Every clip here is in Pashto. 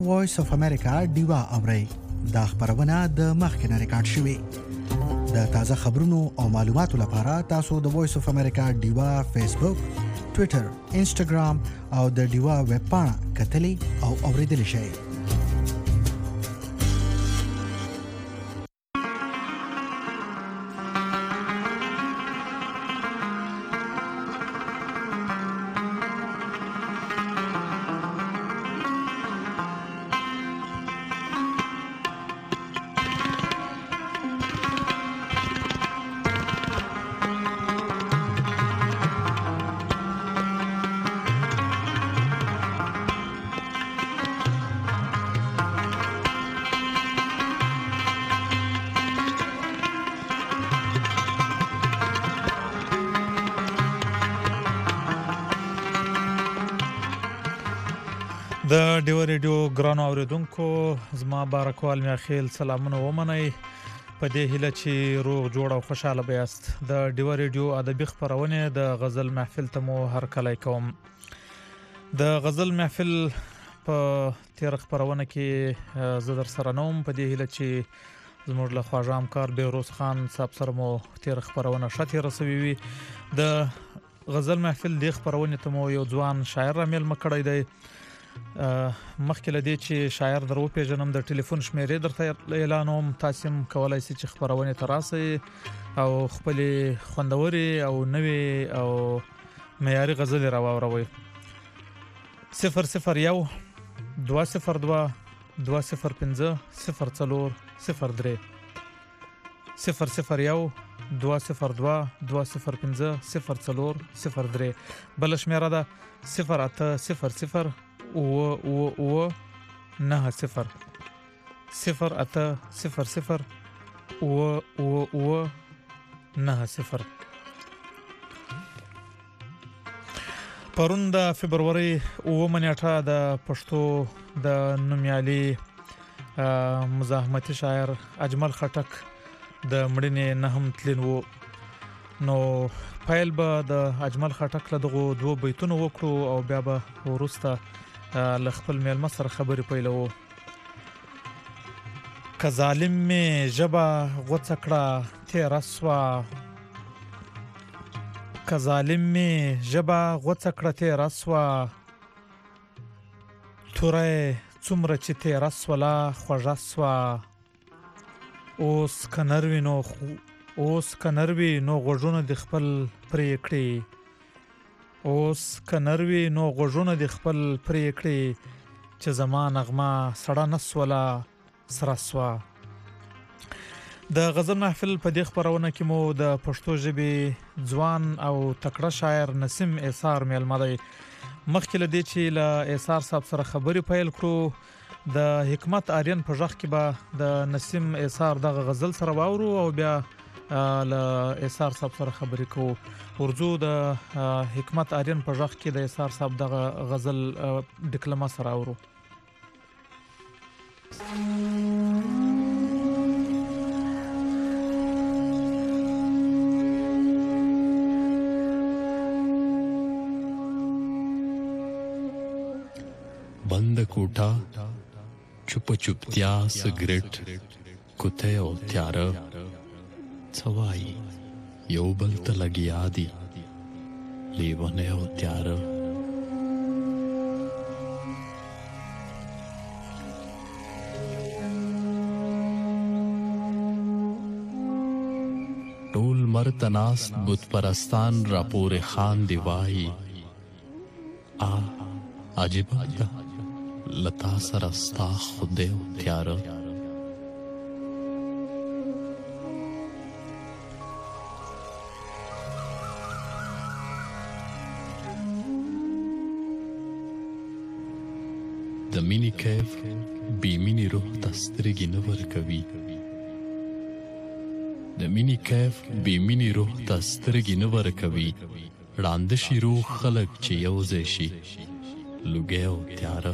وایس اف امریکا ډیوا اوري دا خبرونه د مخکنه ریکارډ شوې د تازه خبرونو او معلوماتو لپاره تاسو د وایس اف امریکا ډیوا فیسبوک، ټوئیټر، انسټاګرام او د ډیوا ویب پاڼه کتلی او اوریدلی شئ. د ډیو ریډیو ګرانو اوریدونکو زما بارکوال میاخیل سلامونه ومنئ په دې هیله چې روغ جوړ او خوشاله بیاست. د ډیو ریډیو ادبي خبرونه د غزل محفل ته مو هرکلی کوم. د غزل محفل په تیر خبرونه کې زه در سره نوم په دې هیله چې زموږ له خواږه همکار بهروز خان صاحب سره مو تیر خبرونه شته رسوي وي. د غزل محفل د خبرونه ته مو یو ځوان شاعر رامیل مکړی دی. مخکې لدی چې شاعر درو پیژنم د ټلیفون شمیرې درته اعلانوم، تاسو هم کولای شئ چې خبرونه تراسي او خپل خوندوري او نوې او معیاري غزل راووروي. 001 202 205 04 03 001 202 205 04 03 بل شمیره ده 0800 او 90 0800 او 90. پرون د فبرवरी 9 نیټه د پښتو د نومیالي مزاحمتي شاعر اجمل خټک د مړینې نه هم تلین وو. نو پایل به د اجمل خټک له دغه دوه بیتونو وکړو او بیا به ورسته ل خپل میلمه سره خبرې پیلوو. که ظالم می ژبه غوڅه کړه تیره سوه، که ظالم می ژبه غوڅه کړه تیره سوه، توره څومره چې تیره سوله خوږه سوه. اوس که نروي نو غوږونه د خپل پرې کړي، اوس که نروي نو غوږونه د خپل پرې کړي، چې زما نغمه سړه نسوله سره سوه. د غزل محفل په دې خبرونه کې مو د پښتو ژبې ځوان او تکړه شاعر نسیم ایثار میلمه دی. مخکې له دې چې له ایثار صاحب سره خبرې پیل کړو د حکمت آرین په ژغ کې به د نسیم ایثار دغه غزل سره واورو او بیا له ایثار صاحب سره خبرې کوو. ورځو د حکمت آرین په ژغ کې د ایثار صاحب دغه غزل ډکلمه سره اورو. بند کوټه چوپ چوپتیا سګریټ کوته او تیاره څوای یو بل ته لګیا دي لیونه او تیاره. ټول مرتناس بت پرستان راپور خان دی وای عجیب ده لتا سره ستا خود او تیاره. د مینی کیف بی مینی روح تسترګي نه ورکوي، د مینی کیف بی مینی روح تسترګي نه ورکوي. ړانده شي روح خلق چې یوځای شي لوګي او تیاره.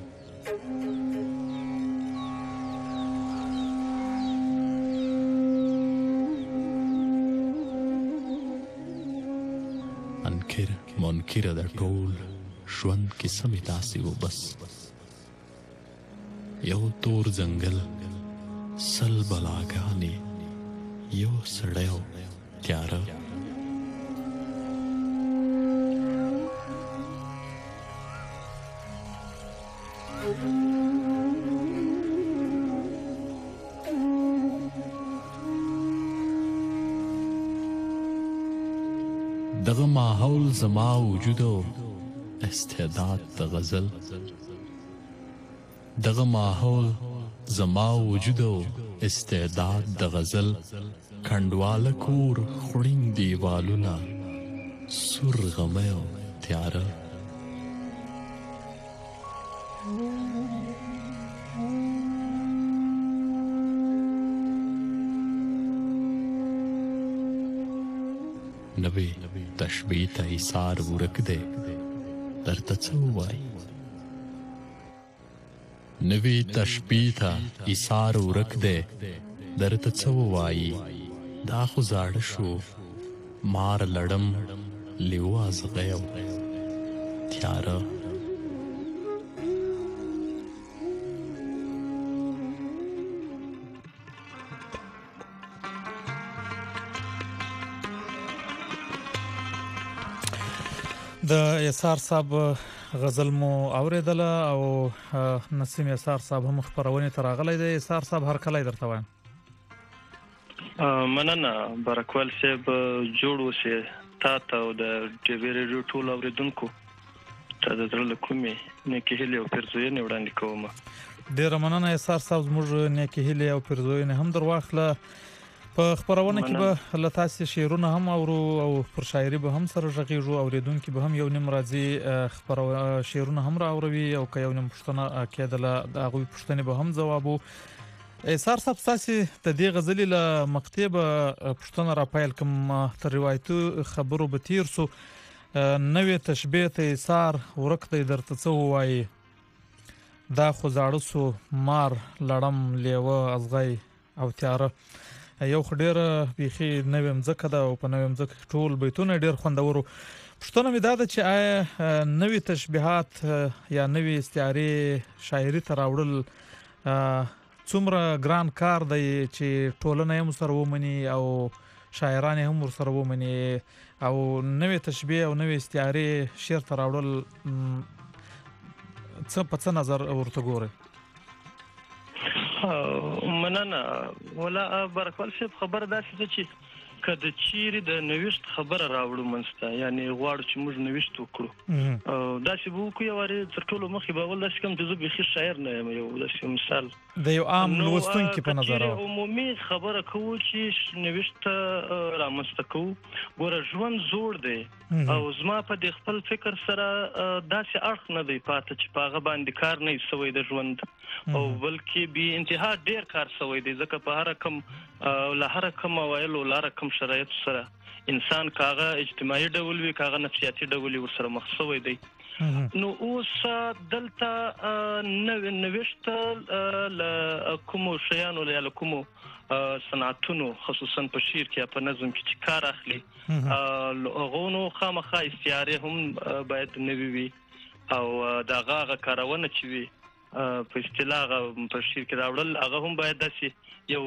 انکر منکر د ټول ژوند کې سمې داسې و بس یو تور ځنګل سل بلاګانې یو سړی او تیاره دغه ماحول زما وجود او استعداد د غزل دغه ماحول زما وجود او استعداد د غزل کندواله کور خړین دیوالونه سور غمه او تیاره نوې تشبیه ته ایثار ورک دی درته څه ووایي نوې تشبیه ته ایثار ورک دی درته څه ووایي دا خو زاړه شو مار لړم لیوه ازغی او تیاره د یسار صاحب غزل مو اوریدله او نسیم یسار صاحب هم خبرونه تراغلی دی یسار صاحب هر کله درته وایم مننه برکوال صاحب جوړ اوسې تا ته او د ټیوي ریډیو ټول اوریدونکو ته د زړه له کومې نیکې هیلې او پیرزوینې وړاندې کوم ډیره مننه یسار صاحب زموږ نیکې هیلې او پیرزوینې هم در واخله په خبرونه کې به لتاسې شعرونه هم او پر شاعري به هم سره غږیږو اوریدونکو به هم یو نیم راځي شعرونه هم راوروي او که یو نیم پوښتنه کېدله د هغوی پوښتنې به هم ځوابو یسار صاحب ستاسې د دې غزلې له مقطع به پوښتنه راپیل کوم تر روایتي خبرو به تیر سو نوې تشبیه ته یسار ورک دی درته څه ووایي دا خو زاړه سو مار لړم لیوه ازغی او تیاره یو ډېر بیخي نوې مځکه ده او په نوې مځکه کې ټول بیتونه ډېر خوندور پوښتنه مې دا ده چې آیا نوې تشبیهات یا نوې استعارې شاعري ته راوړل څومره ګران کار دی چې ټولنه یې ورسره ومني او شاعران یې هم ورسره ومني او نوې تشبیه او نوې استعارې شعر ته راوړل په څه نظر ورته ګورئ مننه ولا برکوال صاحب خبر داسې ده چې کله چیرې د نوښت خبره راوړو منسته یعنی غواړو چې موږ نوښت وکړو داسې به وکړو یو وارې تر ټولو مخې به ول داسې کوم چې زه بيخي شاعر نه یم یو داسې مثال د یو عام لوستونکي په نظر عمومي خبره کوو چې نوښت رامنځته کوو ګوره ژوند زوړ دی او زما په د خپل فکر سره داسې اړخ نه دی پاتې چې په هغه باندې کار نه سوی د ژوند او بلکې به انتها ډیر کار سوی دی ځکه په هر کم له هر کم وایلو لاره کم شرایط سره انسان کاغه اجتماعي ډول وی کاغه نفسیاتي ډول ورسره مخ شوی دی نو اوس دلته نوښت ل کوم شیانو له کوم صنعتونو خصوصا په شعر کې په نظم کې چې کار اخلي غونو خامخا استعاره هم باید نوي وي او دغه کارونه چې وي په اصطلاح په شعر کې راوړل هغه هم باید داسې یو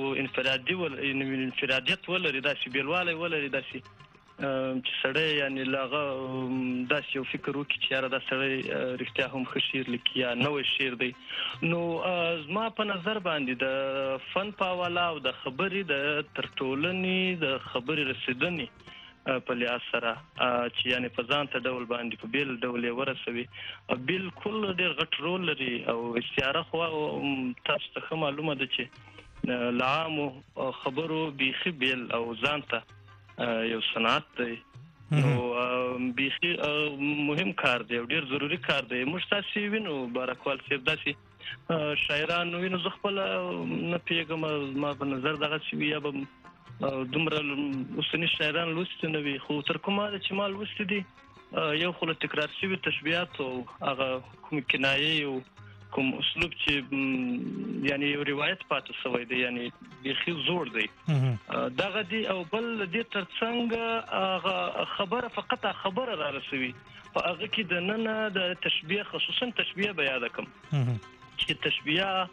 انفرادیت ولري داسې بیلوالی ولري داسې چې سړی یعنی لاغه داسې یو فکر وکړي چې یاره دا سړی رښتیا هم ښه شعر لیکي یا نوی شعر دی نو زما په نظر باندې د فن په حواله او د خبرې د تر ټولنې د خبرې رسېدنې په لحاظ سره چې یعنی په ځان ته ډول باندې په بیل ډول یې ورسوي بالکل ډېر غټ رول لري او استعاره خو تاسو ته معلومه ده چې لعامو خبرو بیخي بیل او ځان ته یو صنعت دی نو بیخي مهم کار دی او ډېر ضروری کار دی موږ تاسو وینو بارکوال صاحب داسې شاعران وینو زه خپل نه پیګم ما په نظر دغه سی یا به دومره اوسنی شاعران لوستي نه وي خو تر کومه چې مال لوستي دي یو خو تکرار شوی تشبیهات او هغه کوم کنایه او کوم اسلوب چې یعنی یو روایت پاتې شوی دی یعنی بیخي زوړ دی دغه دی او بل دې ترڅنګ خبره فقط خبره را رسوي په هغه کې د نن د تشبیه خصوصا تشبیه بیان کوم چې تشبیه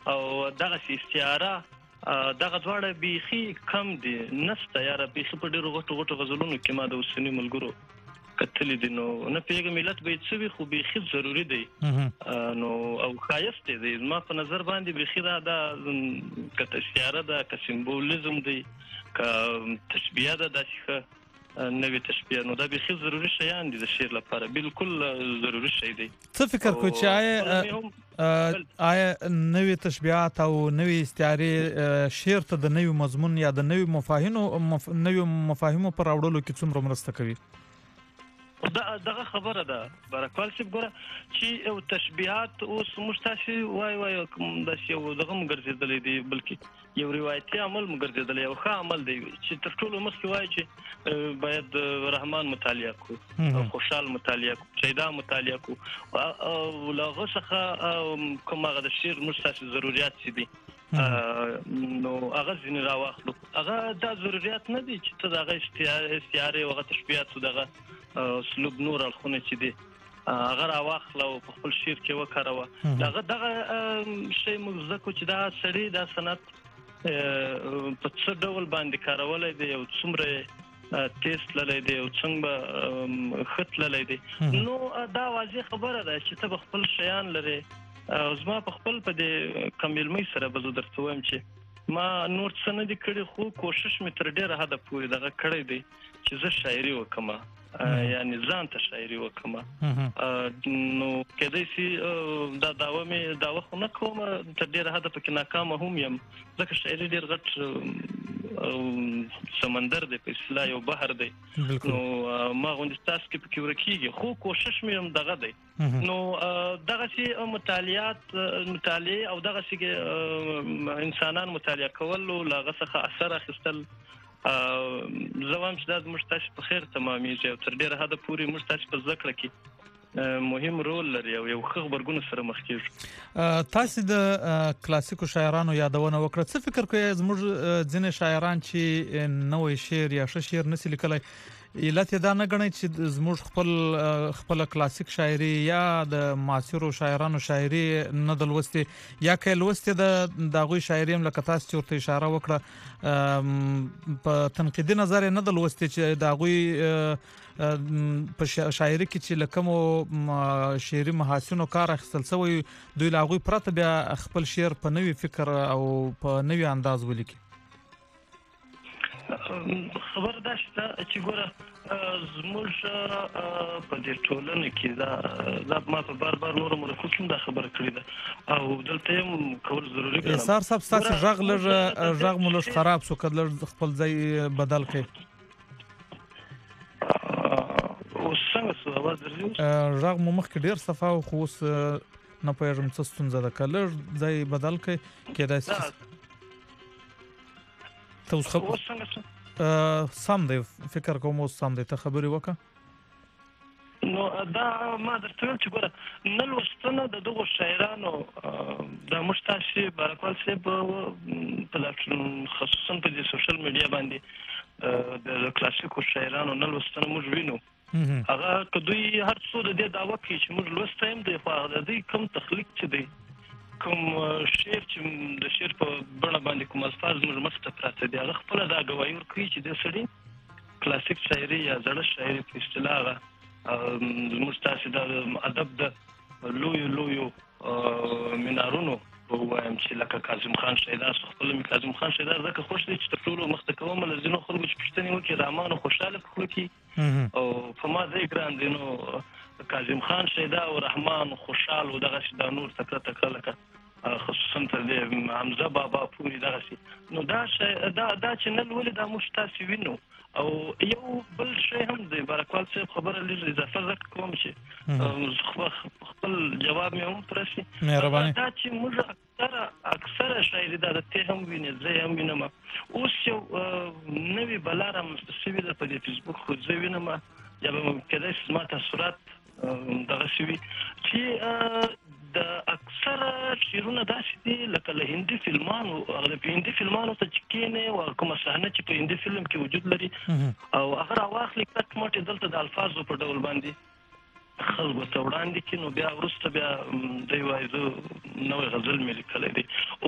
او دغه استعاره دغه دواړه بیخي کم دي نسته یاره بیخي په ډیرو غټو غزلونو کې ما د اوسنی ملګرو کتلې دي نو نه پیګه ملت به څه وي خو بیخي ضروری دی نو او خایست دی ما په نظر باندې بیخي دا کته استعاره ده که سمبولیزم دی که تشبیه ده داسې نوې تشبیه نو دا بیخي ضروری شیان دي د شعر لپاره بالکل ضروری شی دی څه فکر کوئ چې آیا نوې تشبیهات او نوې استعارې شعر ته د نوې مضمون یا د نوې مفاهیمو پر راوړلو کې څومره مرسته کوي؟ دغه خبره ده برکوال صاحب ګوره چې یو تشبیهات اوس موږ تاسو وای داسې یو دغه مګرځېدلی دی بلکې یو روایتي عمل مګرځېدلی یو ښه عمل دی چې تر ټولو مخکې وایي چې باید رحمان مطالعه کړو خوشحال مطالعه کړو شیدا مطالعه کړو او له هغه څخه کوم هغه د شعر موږ تاسو ضرورت څه دي نو هغه ځینې راواخلو هغه دا ضرورت نه دي چې ته دغه استعارې او هغه تشبیهات دغه اسلوب نور الخونه چې دي هغه راواخلو په خپل شعر کې وکاروه دغه شی موږ زکو چې دا سړی دا سند په څه ډول باندې کارولای دی او څومره ټیسټ للی دی او څنګه خط للی دی نو دا واضح خبره ده چې ته خپل شیان لري زما په خپل په دې کمیلمۍ سره به زه درته وایم چې ما نور څه نه دي کړي خو کوشش مې تر ډېره حده پورې دغه کړی دی چې زه شاعري وکړم یعنی ځان ته شاعري وکړم نو کېدای شي دا دعوه خو نه کوم تر ډېره حده پکې ناکامه هم یم ځکه شاعري ډېر غټ سمندر دی په اصطلاح یو بحر دی نو ما غوندې ستاسو کې پکې ورکېږي خو کوشش مې هم دغه دی نو دغسې مطالعې او دغسې انسانان مطالعه کولو له هغه څخه اثر اخیستل زه وایم چې دا زموږ تاسو په خیر تمامیږي او تر ډېره حده پورې موږ تاسو په زده کړه کې مهم رول لري او یو ښه غبرګون سره مخ کېږو. تاسو د کلاسیکو شاعرانو یادونه وکړه څه فکر کوئ زموږ ځینې شاعران چې نوې شعر یا ښه شعر نشي لیکلی علت یې دا نه ګڼئ چې زموږ خپل کلاسیک شاعري یا د معاصرو شاعرانو شاعري نه د لوستې یا که لوستې د هغوی شاعري هم لکه تاسو چې ورته اشاره وکړه په تنقیدي نظر یې نه د لوستې چې د هغوی په شاعري کې چې له کومو شعري محاسنو کار اخیستل شوی دوی له هغوی پرته بیا خپل شعر په نوي فکر او په نوي انداز ولیکي. خبر دا چې ګوره زموږ په دې ټولنه کې دا ما په بار نور مرکو کې دا خبره کړې ده او دلته هم کول ضروري ګڼم. سار صاحب ستاسو غږ مو لږ خراب شو که لږ خپل ځای بدل کړئ. اوس څنګه شو اواز درځي؟ غږ مو مخکې ډېر صفا و خو اوس نه پوهېږم څه ستونزه ده که لږ ځای بدل کړئ کېدای شي سم دی فکر کوم اوس سم دی ته خبرې وکړه. نو دا ما درته ویل چې ګوره نه لوستنه د دغو شاعرانو دا موږ تاسې بارکوال صاحب خصوصا په دې سوشل میډیا باندې د کلاسیکو شاعرانو نه لوستنه موږ وینو هغه که دوی هر څو د دې دعوه کوي چې موږ لوستی یم دی خو هغه د دوی کوم تخلیق چې دی کوم شعر چې د شعر په بڼه باندې کوم الفاظ موږ مخته پراته دي هغه خپله دا ګواهي ورکوي چې دې سړي کلاسیک شاعري یا زړه شاعري په اصطلاح هغه زموږ تاسې د ادب د لویو منارونو ووایم چې لکه کاظم خان شیدا خپله مې کاظم خان شیدا ځکه خوښ دی چې تر ټولو مخته کوم له ځینو خلکو چې پوښتنې وکړي رحمان او خوشحاله په خوله کې او په ما ځای ګران دی نو کاظم خان شیدا او رحمان خوشحال او دغسې دا نور تکړه لکه خصوصا تر دې حمزه بابا پورې دغسې نو دا چې نه لولې دا موږ تاسې وینو او یو بل شی هم دی بارکوال صاحب خبره لږ اضافه ځکه کوم چې خپل جواب مې هم پرسي دا چې موږ اکثره شاعري دا د ته هم وینې زه هم وینم اوس یو نوې بلا رامنځته شوې ده په دې فیسبوک خو زه وینم یا به کېدای شي زما تاثرات دغسې وي چې د اکثره شعرونه داسې دي لکه له هندي فلمانو په هندي فلمانو ته چې کښېنې او کومه صحنه چې په هندي فلم کې وجود لري او هغه راواخلي کټ مټ دلته د الفاظو په ډول باندې خلکو ته وړاندې کړي نو بیا وروسته بیا دوی وایي زه نوی غزل مې لیکلی دی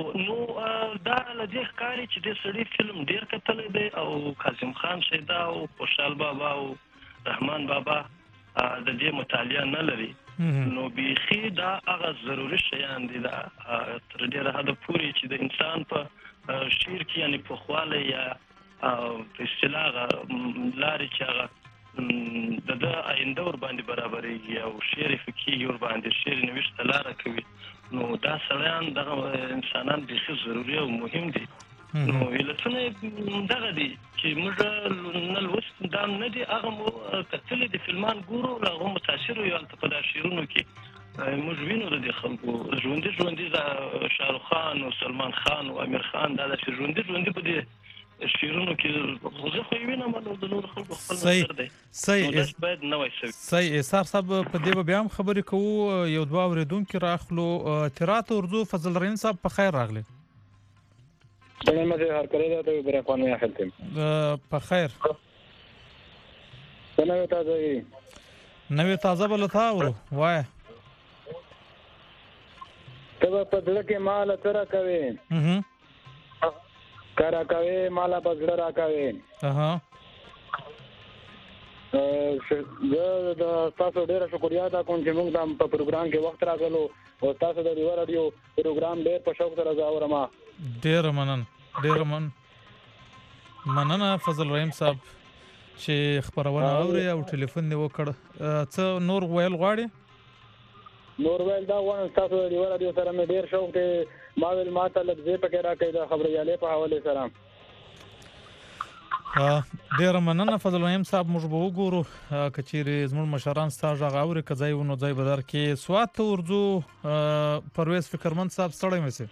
له دې ښکاري چې د سړي فلم ډیر کتلی دی او کاظم خان شیدا او خوشحال بابا او رحمان بابا د دې مطالعه نه لري نو بیخي دا هغه ضروري شیان دي دا تر ډیره حده پورې چې د انسان په شعر کې یعنی په خواله یا په اصطلاح لارې چې هغه د آینده ور باندې برابرېږي او شعر فکري ور باندې شعر نوښت لاره کوي نو دا سړیان دغه انسانان بیخي ضروري او مهم دي نو علتونه دغه دي چې موږ نه لوست دا نه دي هغه مو کتلې د فلمان ګورو هغه متاثر یو په دا شعرونو کې موږ وینو د خلکو ژوندۍ د شاهرخ خان او سلمان خان او امیر خان دا د ژوندۍ په دې شیرونو کې زه خو وینم نو د نور خلکو خپل نظر دی صحیح باید نه وای صحیح سار صاحب په دې بیا هم خبرې کوو یو دوه اوریدونکو راخلو ترات اردو فضل رحیم صاحب په خیر راغلی څنګه مې هر کړی دا ته برخوانه یا خلک په خیر څنګه تاسو نوې تازه بل تاورو وای ته په دې کې مال تر کوي کرا کوي مالا بغړه را کوي زه د تاسو ډیره شکریا ادا کوم چې موږ د پروګرام کې وخت راغلو او تاسو د ریو رادیو پروګرام ډیر په شوق سره زاورم ډیر مننه فضل رحیم صاحب چې خبرونه اوري او ټلیفون دی وکړ څه نور ویل غواړي نور ویل دا وانه تاسو د ریو رادیو سره مې ډیر شوق دی ما ول ما ته لږه پکې راکې دا خبريالې په حواله سره ډیر مننه فضل رحیم صاحب موږ به وګورو کچېری زموږ مشران ستاسو غاوري کځای ونو ځای بدر کې سوات اردو پرویز فکرمند صاحب ستړی مې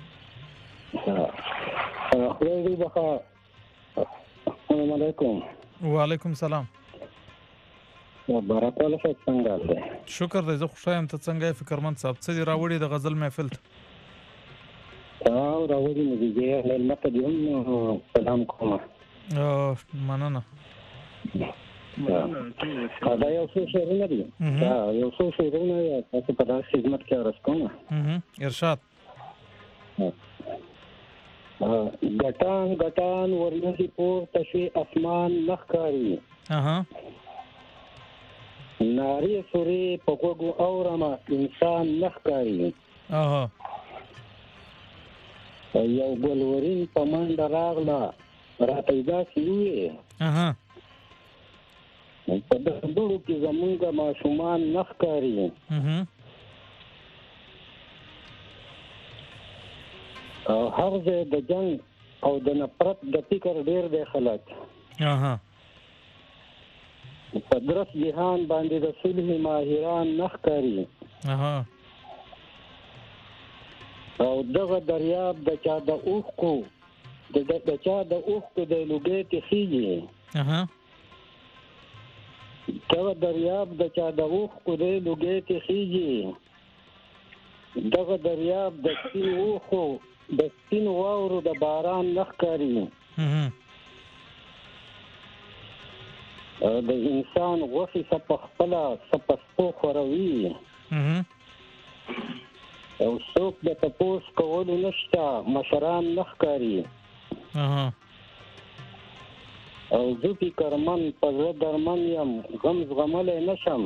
خو دې بخا السلام علیکم وعلیکم السلام مبارک الله څنګه ده شکر دې زه خوشایم ته څنګه فکرمند صاحب څه دی راوړي د غزل محفل راوړي مې دې له مکه دی سلام کوم مننه دا یو څه شعرونه دي دا یو څه شعرونه تاسو په داسې خدمت کې راځم ارشاد ګټان ورنځي پور تشي اسمان نخکاری ناری سوري پکوګو اورما انسان نخکاری یو ګلورین په منډه راغله راته داسې وې په دغه کې زمونږ ماشومان نخکاری او هر ځای د جنگ او د نفرت د فکر ډیر دی خلک په درس جهان باندې د صلح ماهران نخکاری او دغه دریاب د چا د اوخکو د چا د اوخکو د لوګې تخیږي دغه دریاب د چا د اوخکو د لوګې تخیږي دغه دریاب د سپین اوخو د سپین واورو د باران نخکاری د انسان غوښې سپخپله سپسپو خوروي او څوک د تپوس کولو نشته مشران نخکاری او زه فکرمن په زړه درمن یم غم زغملی نشم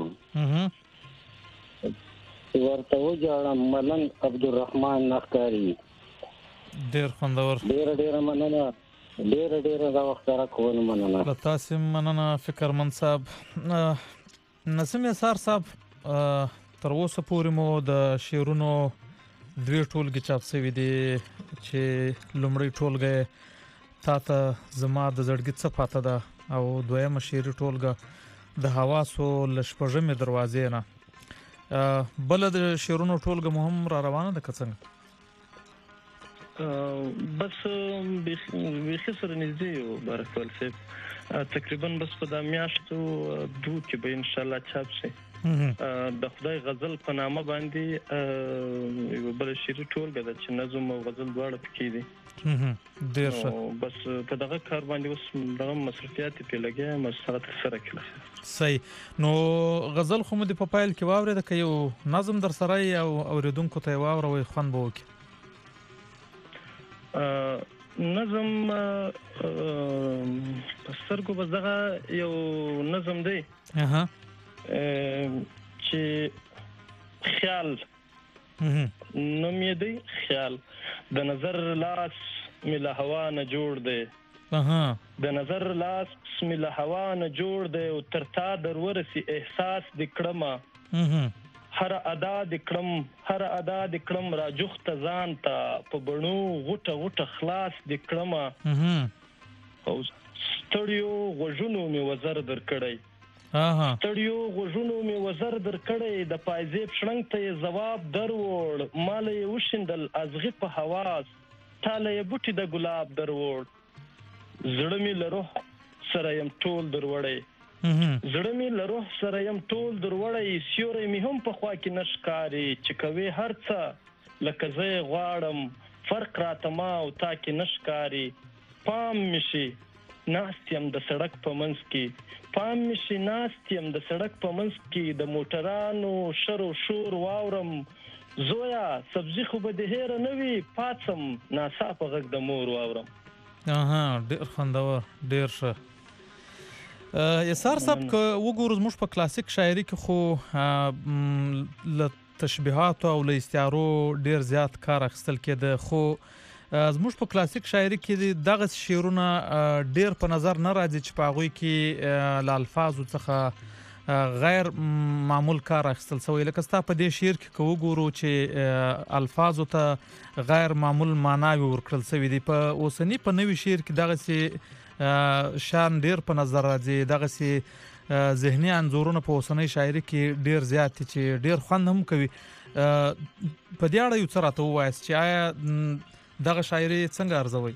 ورته وجاړم ملنګ عبدالرحمن نخکاری ډیر خوندور ډیره مننه ډیره دا وخت راکول مننه له تاسو مننه فکرمن صاحب نسیم یسار صاحب تر اوسه پورې مو د شعرونو دوی ټولګي چاپ شوی دي چې لومړی ټولګي تاته زما د زړګي څه پاته ده او دویمه شعري ټولګه د حواسو لشپږمې دروازې نه بل د شعرونو ټولګه مهم را روانه ده څنګه بس بیخي سره نږدې یو بارکوال صاحب تقریبا بس په دا میاشتو دوه کې به ان شاء الله چاپ شي د خدای غزل په نامه باندې یو بل شعري ټولګه ده چې نظم او غزل دواړه پکې دي ډیر ښه بس په دغه کار باندې اوس دغه مصرفيات په لګیا مسرت سره کړه صحیح نو غزل خو مې په پایل کې واورید ک یو نظم در سره او اوریدونکو ته واوروي خوان بو کې نظم پسرګو بزغه یو نظم دی چې خیال نوم یې دی خیال د نظر لاس مله هوا نه جوړ دی د نظر لاس مله هوا نه جوړ دی او تر تا در ورسي احساس د کړم هر ادا د کړم را جخت ځان ته په بڼو غټه خلاص د کړم او ستړیو غوژونو می وزر در کړی د پایزیب شړنګ ته جواب دروړ مال یې وشندل ازغه په حواس تاله یې بوټي د ګلاب دروړ زړه می له روح سره يم ټول دروړی سیوري می هم په خوا کې نشکاری چې کوي هرڅه لکه زه غواړم فرق راته ما او تا کې نشکاری پام مشي ناستیم د سړک په منځ کې د موټرانو شر او شور واورم زویا سبزی خو به د هیر نه وی پاتم ناصاف غږ د مور واورم ډیر خوندور ډیر ښه یسار صاحب که وګورو موږ په کلاسیک شاعري کې خو ل تشبیهات او ل استعارو ډیر زیات کار اخیستل کېده خو زموږ په کلاسیک شاعري کې دغه شعرونه ډیر په نظر نه راځي چې په هغوی کې له الفاظو څخه غیر معمول کار اخیستل شوی لکه ستا په دې شعر کې که وګورو چې الفاظو ته غیر معمول معناوې ورکړل شوي دي په اوسني په نوي شعر کې دغسې شان ډیر په نظر راځي دغسې ذهني انځورونه په اوسنۍ شاعري کې ډیر زیات دي چې ډیر خوند هم کوي په دې اړه یو څه راته ووایاست چې آیا دغه شاعري څنګه ارزوئ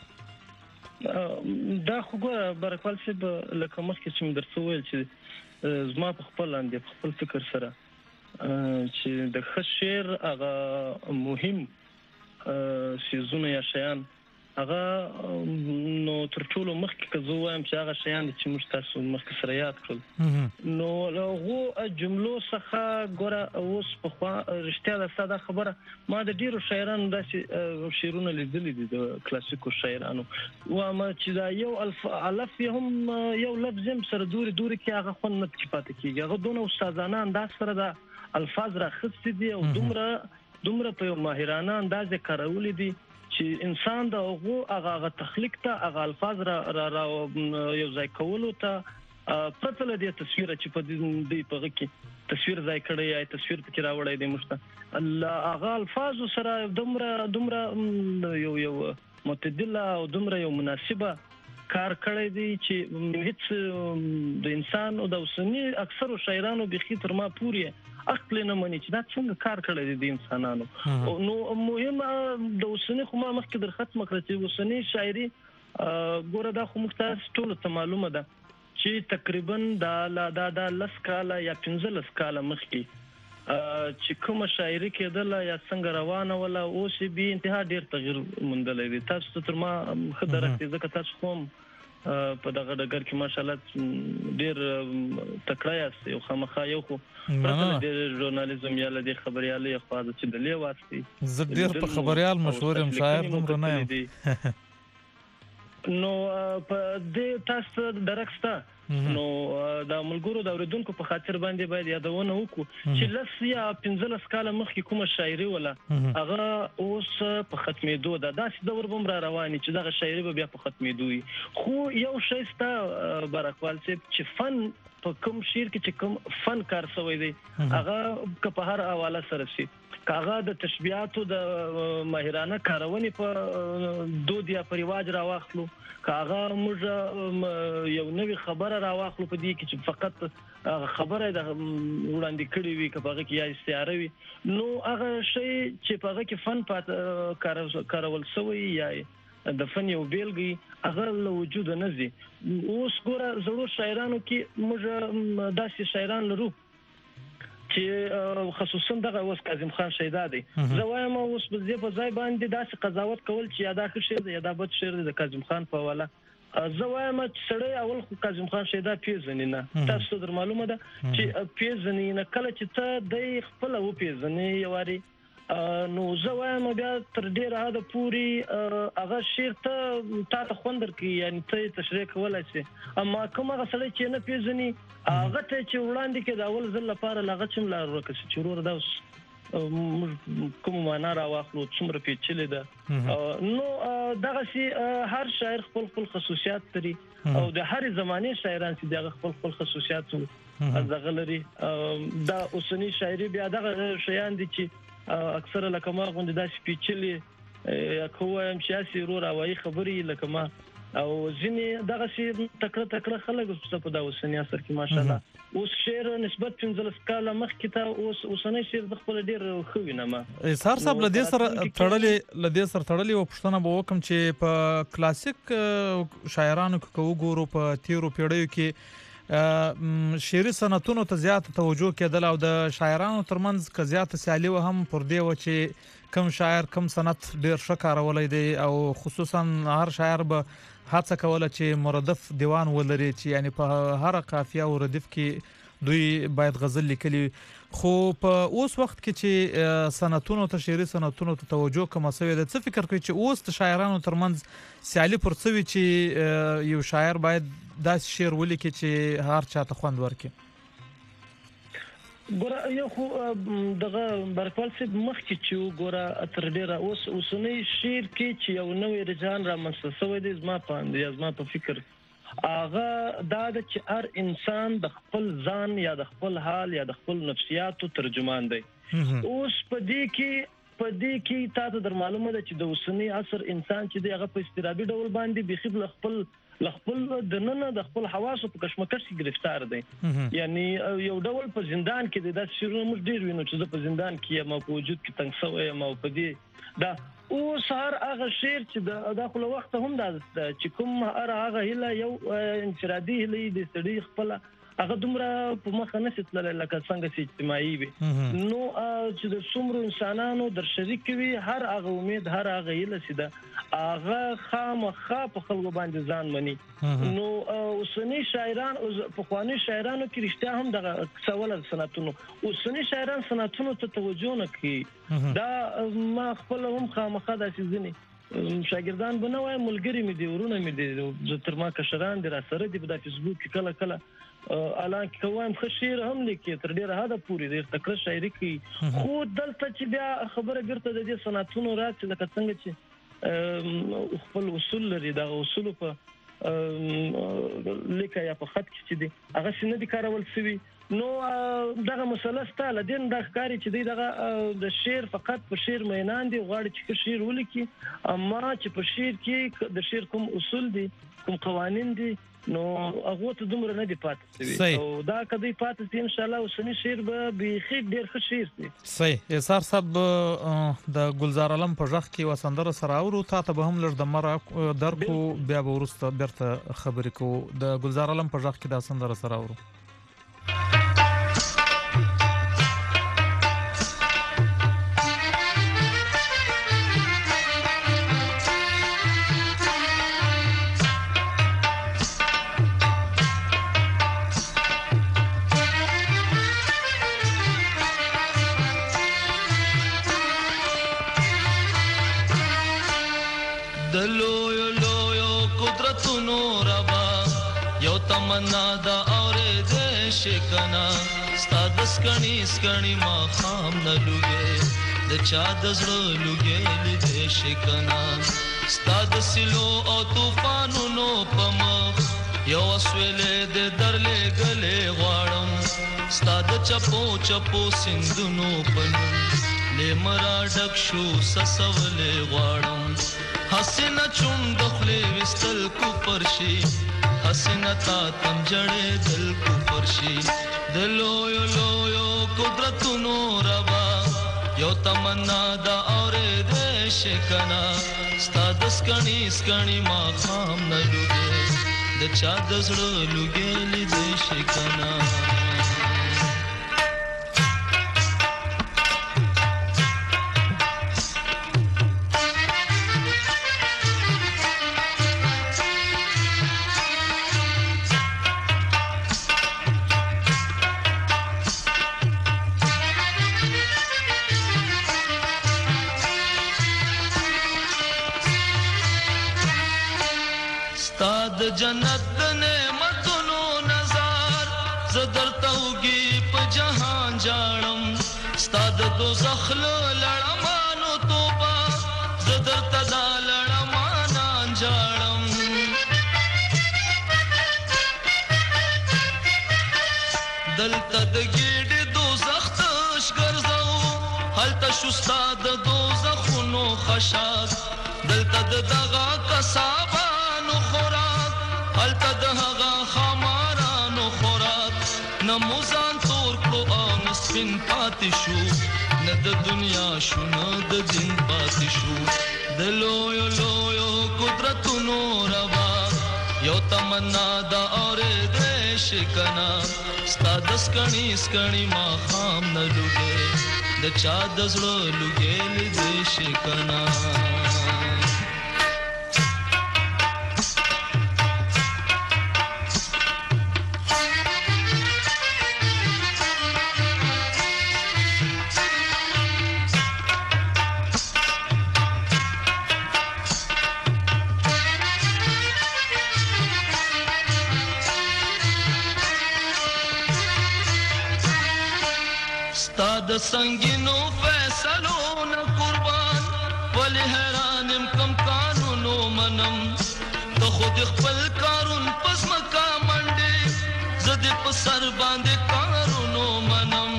دا خو ګوره برکوال صاحب لکه مخکې چې مې درته وویل چې زما په خپل فکر سره چې د ښه شعر هغه مهم څیزونه یا شیان هغه نو تر ټولو مخکې که زه وایم چې هغه شیان چې موږ تاسو مخکې سره یاد کړل نو له هغو جملو څخه ګوره اوس پخوا رښتیا ده ستا دا خبره ما د ډېرو شاعرانو داسې شعرونه لیدلي دي د کلاسیکو شاعرانو وایم چې دا یو الف یې هم یو لفظ هم سره دورې کې هغه خوند نه پاتې کېږي هغه دونه استادانه انداز سره دا الفاظ راخیستي دي او دومره په یو ماهرانه انداز یې کارولي دي چې انسان د هغه تخلیق ته هغه الفاظ را یو ځای کولو ته پرته له دې تصویر چې په دې په کې تصویر ځای کړی یا تصویر پکې راوړی دی مشته هغه الفاظ سره دومره یو معتدل او دومره یو مناسبه کار کړی دی چې هیڅ د انسان او د اوسنی اکثر شاعرانو بخي تر ما پورې عقل نه مني چې دا څنګه کار کړی دی د انسانانو نو مهم د اوسنی خو ما مخکې در ختم کړی چې اوسنی شاعري ګوره دا خو مختار ټول ته معلومه ده چې تقریبا دا 10 کاله یا 15 کاله مخکې چې کومه شاعري کېدله یا څنګه روانه ولا اوس به انتها ډیر تغیر موندلی دی تاسو تر ما خدای ځکه تاسو کوم په دغه ډګر کې ماشاءالله ډیر تکړه یاست یو خامخا یو خو د ژورنالیزم یا د خبريالي خو چې د لې واسطي زه ډیر په خبريال مشهور یم شاعر دومره نه یم نو په دې تاسو درکسته نو د ملګرو د اوریدونکو په خاطر باندې باید یادونه وکړو چې لس یا 15 کاله مخکې کومه شاعري ولا هغه اوس په ختمېدو ده داسې دور بم را رواني چې دغه شاعري به بیا په ختمېدو خو یو شی ستا برکوال چې فن په کوم شعر کې چې کوم فن کار شوی دی هغه که په هر حواله سره شي کاغه د تشبیهاتو د ماهرانه کارونې په دود یا په رواج راواخلو کاغه موږ یو نوې خبره راواخلو په دې کې چې فقط خبره د وړاندې کړې وي که هغه کې یا استعاره وي نو هغه شی چې هغه کې فن کارول شوی یا د فن یو بیلګي هغه له وجود نه زی اوس ګوره زړو شاعرانو کې موږ داسې شاعران لرو چې خصوصا دغه اوس کاظم خان شیدا دی زه وایم اوس په ځای باندې داسې قضاوت کول چې یا دا ښه شعر دی یا دا بد شعر دی د کاظم خان په حواله زه وایم چې سړی اول خو کاظم خان شیدا پیژني نه تاسو در معلومه ده چې پیژني نه کله چې ته د خپل و پیژني یواري نو زه وایم بیا تر ډیره حد پورې هغه شعر ته خوندر کی یعنی ته تشریح کولای شي اما کوم هغه سړی چې نه پیژني هغه ته چې وړاندې کې دا اول ځل لپاره لغه چم لار ورکړي چې ورور دا کوم معنا راواخلو څومره پیچلې ده نو دغه شي هر شاعر خپل خصوصیات لري او د هر زمانه شاعران چې دغه خپل خصوصیات دغه لري دا اوسنی شاعري بیا دغه شیان دي چې اکثره لکه ما غوندي داسې پیچلې کوم سیاسي رور اوایي خبري لکه ما او ځینې دغه شی تکړه خلک په دا اوسنی اثر کې ماشاءالله اوس شعر نسبت 15 کاله مخکې ته اوسنی شعر د خپل ډیر خو وینم سر صاحب لدې سره تړلې او پښتنه به وکم چې په کلاسیک شاعرانو کې وګورو په تیرو پیړیو کې شعري صنعتونو ته زیات توجه کېدل او د شاعرانو ترمنځ ک زیات سیالي و هم پر دی و چې کم شاعر کم صنعت ډیر ښه کارولای دی او خصوصا هر شاعر به هڅه کوله چې مرادف دیوان ولري چې یعنی په هر قافیه او ردیف کې دوی باید غزل لیکلي خو په اوس وخت کې چې صنعتونو ته شعري صنعتونو ته توجه کوم سوي د څه فکر کوي چې اوس د شاعرانو ترمنځ سیالي پر څوي چې یو شاعر باید داس شعر ولیکي چې هر چاته خوند ورکړي ګوره یو خو دغه برکوال صاحب مخکې چې ګوره تر ډیره اوسنی شعر کې چې یو نوې رجحان را منځته شوی دی زما په فکر هغه دا چې هر انسان د خپل ځان یا د خپل حال یا د خپل نفسیاتو ترجمان دی اوس په دې کې تاسو در معلومه ده چې د اوسنی عصر انسان چې دی هغه په استرابي ډول باندې بيخي خپل د نن د خپل حواسو په کشمکش کې گرفتار دی یعنی یو ډول په زندان کې د شیرونو موږ ډیر وینو چې د په زندان کې ما په وجود کې تنګ شوی ما په دې دا او سهار هغه شعر چې د داخله وخت هم دا چې کوم هغه هله یو انفرادي هله د سړي خپل هغه دومره په مخه نشي لکه څنګه چې اجتماعي وي نو چې د څومره انسانانو در شریک وي هر هغه امید هر هغه هله سي دا هغه خامخا په خلکو باندې ځان مني نو اوسنی شاعران په خواني شاعرانو کې رښتیا هم دغه سوال صنعتونو اوسنی شاعران صنعتونو ته توجه نه کوي دا ما خپل هم خامخا د سيزني شاګردان بنوي ملګری مې دي ورونه مې دي د تر ما کشران دي را سره دي په فیسبوک کې کله الان کوم خشیر هم لیکي تر ډیره حد پورې د تکړه شاعري کوي خو دلته چې بیا خبره ګرته د دې صنعتونو راځي لکه څنګه چې خپل اصول لري دا اصول په لیکه یا په خط کې چې دي هغه څنګه دي کارول شوی نو دغه مسله ستاله دین د ښکاری چې دی دغه د شعر فقط په شعر مینان دي غواړي چې شعر ولیکي اما چې په شعر کې د شعر کوم اصول دي کوم قوانين دي نو هغه ته دومره نه دی پاتې او دا کدی پاتې دي ان شاء الله اوسنی شعر به بيخي ډیر ښه شعر دي صحیح اسار صاحب د گلزار علم په ځخ کې وسندره سره اورو ته به هم لږ د مر درکو بیا به ورسته برته خبرې کو د گلزار علم په ځخ کې د سندره سره اورو تمنا دا اورې دې شکنا ستاد سکڼي ما خام نه لوګې د چا د زړه لوګې دې شکنا ستاد سلو او طوفانونو پمخ یو اسویلې د درلې غلې غواړم ستاد چپو سندونو پنو لمرا ډک شو سسولې غواړم حسنا چوند خپلې وستل کو پرشي حسنا تا تم جړې دل کو پرشي دلو یو قدرت نور ربا یو تمنا دا اورې دې شکنا ستاد سکڼي ما خام نه لوګې د چا د زړه لوګې دې شکنا ستا د جنت د نعمتونو نظر زه درته وږي په جهان جاړم ستا د دوزخ له لړمانو توبه زه درته دا لړمانان جاړم دلته د ګیډې دوزخ تش ګرځو هلته شو ستا د دوزخونو خشاک دلته د دغه قصابانو خوراک هلته د هغه خمارانو خوراک نه موزان تور کړو او نه سپین پاتې شو نه د دنیا شو نه د دین پاتې شو د لویو لویو قدرتونو روا یو تمنا دا اورېدې شي کنه ستا د سکڼي ماښام نه لوګې د چا د زړه لوګې لیدې شي کنه د سنگینو فیصلو نه قربان ولی حیرانم کم قانونو منم ته خود خپل کارون پس مکا منډې زه دې په سر باندې کارونو منم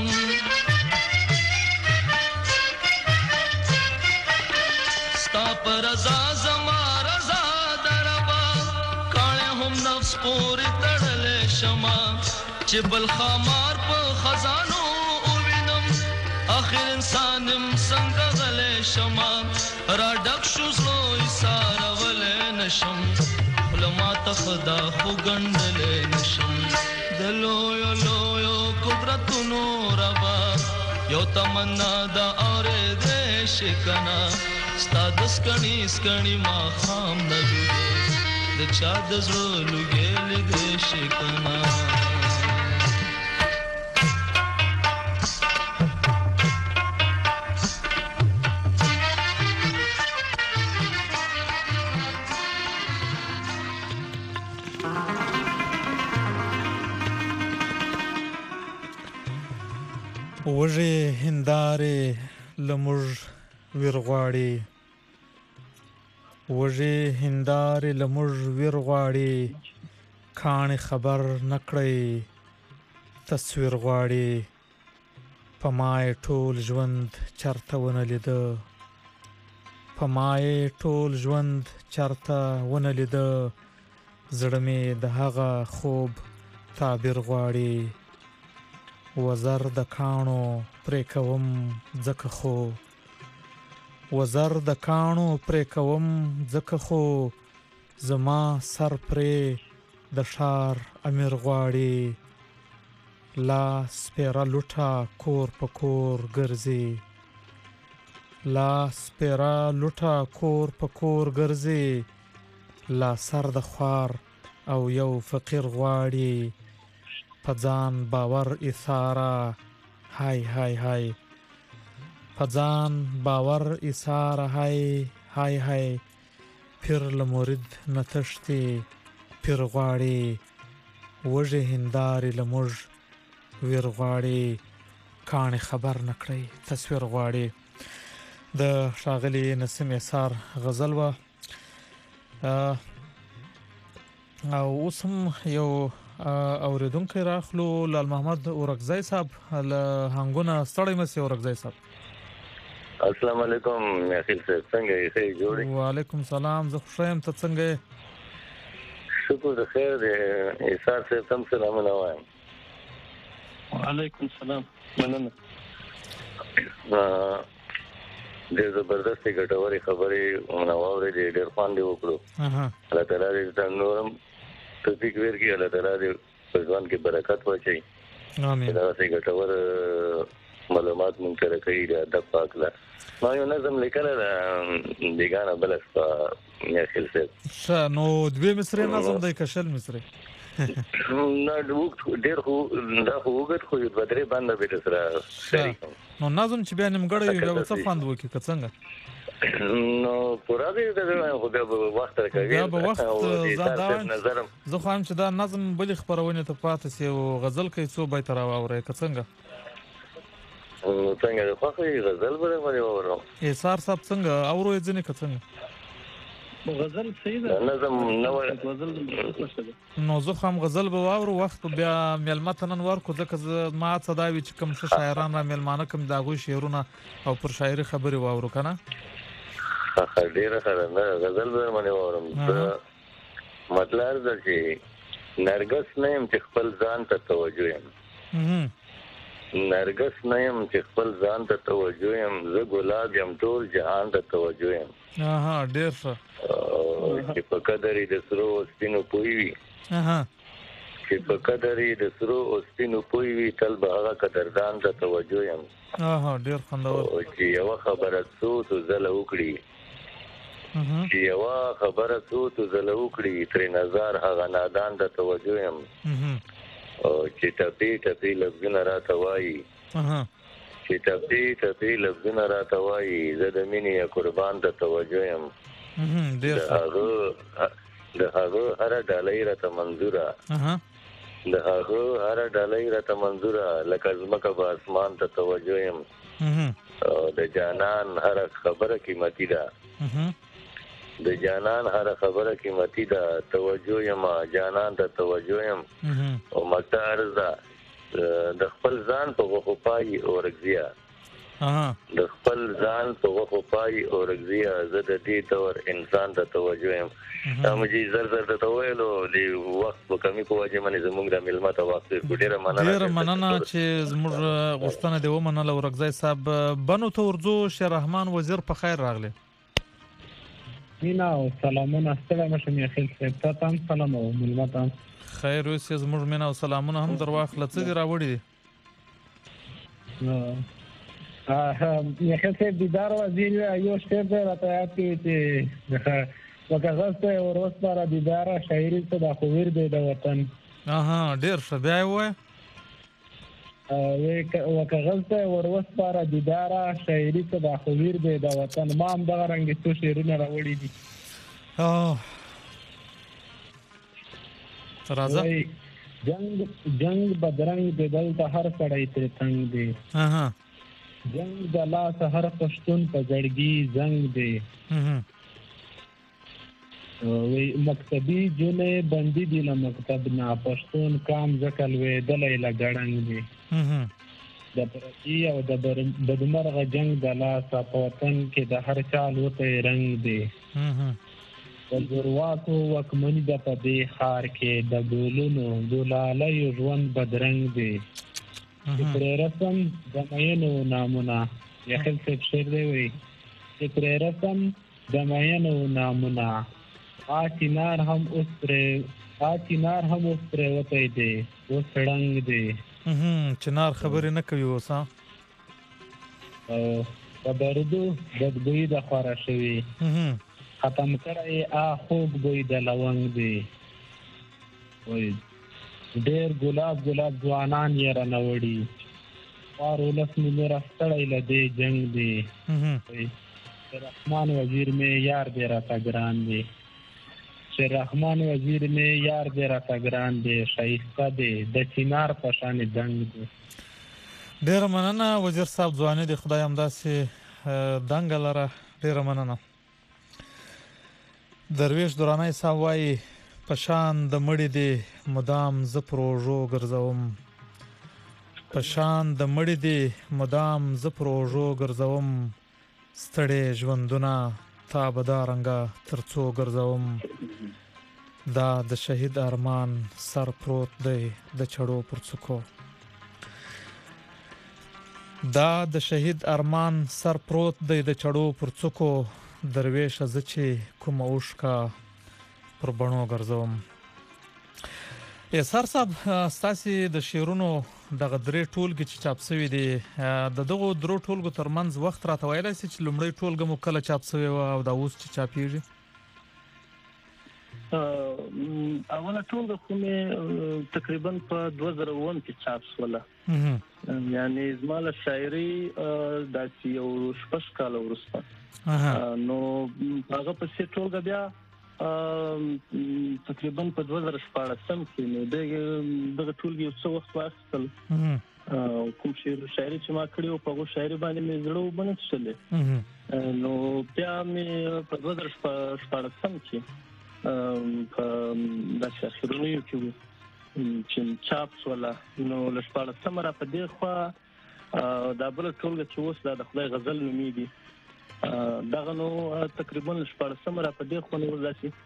ستا په رضا زما رضا دربا کاڼی هم نفس پورې تړلی شمه چې بل خامار په خزانو آخر انسانم څنګه غلی شمه را ډک شو زړه ایسارولی نشم خوله ماته خدا خو ګنډلی نشم د لویو لویو قدرتونو ربا یو تمنا دا اورېدی شي کنه ستا د سکڼي ماښام نه لوګې د چا د زړه لوګې لیدی شي کنه وږې هندارې لموږ ویر غواړي وږې هندارې لموږ ویر غواړي کاڼې خبر نکړی تصویر غواړي په مای ټول ژوند چرته ونه لیده په مای ټول ژوند چرته ونه لیده زړه مې د هغه خوب تعبیر غواړي وزر د کاڼو پرې کوم ځکه خو وزر د کاڼو پرې کوم ځکه خو زما سر پرې د ښار امیر غواړي لا سپیره لوټه کور په کور ګرځي لا سپیره لوټه کور په کور ګرځي لا سر د خوار او یو فقیر غواړي په ځان باور ایثاره های های های په ځان باور ایثاره های های های پیر له مرید نه تښتي پیر غواړي وږې هندارې له موږ ویر غواړي کاڼې خبر نه کړی تصویر غواړي د ښاغلي نسیم اثار غزل وه او اوس هم یو اوریدونکی راخلو لال محمد اورکزی صاحب له هنګونه ستړی مسې اورکزی صاحب السلام علیکم میاخیل صاحب څنګه یې ښه جوړې وعلیکم سلام زه خوښ یم ته څنګه یې شکر د خیر دی ایثار صاحب ته هم سلامونه وایم وعلیکم سلام مننه ډېر زبردستې ګټورې خبرې مو واورېدې ډېر خوند یې وکړو الله تعالی دې ته نورم توفیق ورکړي الله تعالی دې په ژوند کې برکت واچوي امين داسې ګټور معلومات مونږ سره کوي د ادب په اړه ما یو نظم لیکلی ده بیګانه بله شپه میاخیل صاحب ښه نو دوې مصرې نظم دی که شل مصرې نه ډېر خو دا خو اوږد خو یو دوه درې بنده به درسره شریک نو نظم چې بیا نیمګړی وي بیا به څه خوند وکړي که څنګه نو پورا دې خو به وخت راکوي بیا به وخت زه نظرم زه خو هم چې دا نظم بلې خپرونې ته پاتې سي او غزل کوي څو بیت راواورئ که څنګه څنګه د خوښې غزل به باندې واورم ایثار صاحب څنګه اورو یې ځینې که څنګه غزل صحیح ده نظم غزل نو زه هم غزل به واورو وخت بیا میلمه ته نن ورکو ځکه ما څه دا وي چې کوم ښه شاعران را میلمانه کوم د هغوی شعرونه او پر شاعري خبرې واورو که نه ډېره ښه ده غزل به باندې واورم مطلب دا چې نرګس نه یم چې خپل ځان ته توجه یم نرګس نه یم چې خپل ځان ته توجه یم زه ګلاب یم ټول جهان ته توجه یم ډېر ښه چې په قدر یې د سرو او سپینو پوی وي چې په قدر یې د سرو او سپینو پوی وي تل به هغه قدردان ته توجه یم ډېر خوندور چې یوه خبره څو تو زله وکړي چې یوه خبره څو تو زله وکړي ترې نظر هغه نادان ته توجه یم چې ټپي ټپي لفظونه راته وایي چې ټپي ټپي لفظونه راته وایي زه د مینې قربان ته توجه یم د هغه هره ډالۍ راته منظوره د هغه هره ډالۍ راته منظوره لکه ځمکه به اسمان ته توجه یم د جانان هره خبره قیمتي ده د جانان هر خبره قیمتي ده توجه یم جانان ته توجه یم او مکه عرض ده د خپل ځان په غوښو پای اورګزیا د خپل ځان په غوښو پای اورګزیا زه د دې دور انسان ته توجه یم مجھې زر زر ته ویلو د وخت په کمی په وجه باندې زموږ د ملمت وخت ډیره مننه چې زموږ غوښتنه دی ومنله ورګزی صاحب بنو ته ورځو شیر رحمان وزیر په خیر راغلی مینا او سلامونه ستړی مشه مې خیل صاحب ته هم سلام او ملمت هم خیر اوسې زموږ مینا او سلامونه هم در واخله څه دې راوړي دي خیل صاحب دیدار وزیر یو شعر دی راته یاد کړي چې وکغز ته وروسپاره دیداره شاعري څه دا خو ویر دی د وطن ډېر ښه بیا یې وکغز ته وروسپاره دیداره شاعري څه دا خو ویر دی د وطن ما هم دغه رنګې څو شعرونه راوړي دي راځه جنگ بدرنګ دی دلته هر سړی ترې تنګ دی جنگ د لاس هر پښتون په زړګي زنګ دی مکتبی جنې بندي دي له مکتب نه پښتون کام ځکه لوېدلی له ګړنګ دی د پردي او د بدمرغه جنگ د لاسه په وطن کې د هر چا لوتی رنګ دی د زورواکو واکمني ده په دې ښار کې د ګولونو ګلالیو ژوند بدرنګ دی چې پرې رسم د مینو نامونه یخل صاحب شعر دی وایي چې پرې رسم د مینو نامونه چنار هم اوس پرېوتی دی اوس ړنګ دی چنار خبرې نه کوي اوس په دردو بدبویي د خوره شوي ختم کړی خوږ بوی د لونګ دی ډېر ګلاب ګلاب ځوانان یې رانه وړي خوار ولس مې نوره ستړی له دې جنګ دی رحمان وزیر مې یار دی راته ګران دی رحمان وزیر مې یار دې راته ګران دی ښایسته دی د چنار په شانې دنګ دی ډېره مننه وزیر صاحب ځواني دې خدای همداسې دنګه لره ډېره مننه درویش درانی صاحب وایي په شان د مړي دې مدام زه پر اوږو ګرځوم په شان د مړي دې مدام زه پر اوږو ګرځوم ستړی ژوندونه تا به دا رنګه تر څو ګرځوم دا د شهید ارمان سر پروت دی د چړو پر څوکو دا د شهید ارمان سر پروت دی د چړو پر څوکو درویشه زه چې کومه اوښکه پر بڼو ګرځوم ایثار صاحب ستاسې د شعرونو دغه درې ټولګې چې چاپ شوي دي د دغو درو ټولګو ترمنځ وخت راته ویلی سي چې لومړۍ ټولګه مو کله چاپ شوې وه او دا اوس چې چاپېږي اوله ټولګه خو مې تقریبا په 2001 کې چاپ شوله یعنی زماله شاعري د یو شپږ کال وروسته نو هغه په څه ټولګه بیا تقریبا په 2014 کې نو دغه ټولګه یو څو وخت واخیستل کوم شاعري چې ما کړی په هغه شاعري باندې مې زړه وبنځلې نو بیا مې په 2014 کې په داسې اخرونیو کې چې چاپ شوله نو له 14 را په دې خوا دا بل ټولګه چې اوس د خدای غزل نومېږي دغه نو تقریبا له 14 را په دې خوا نو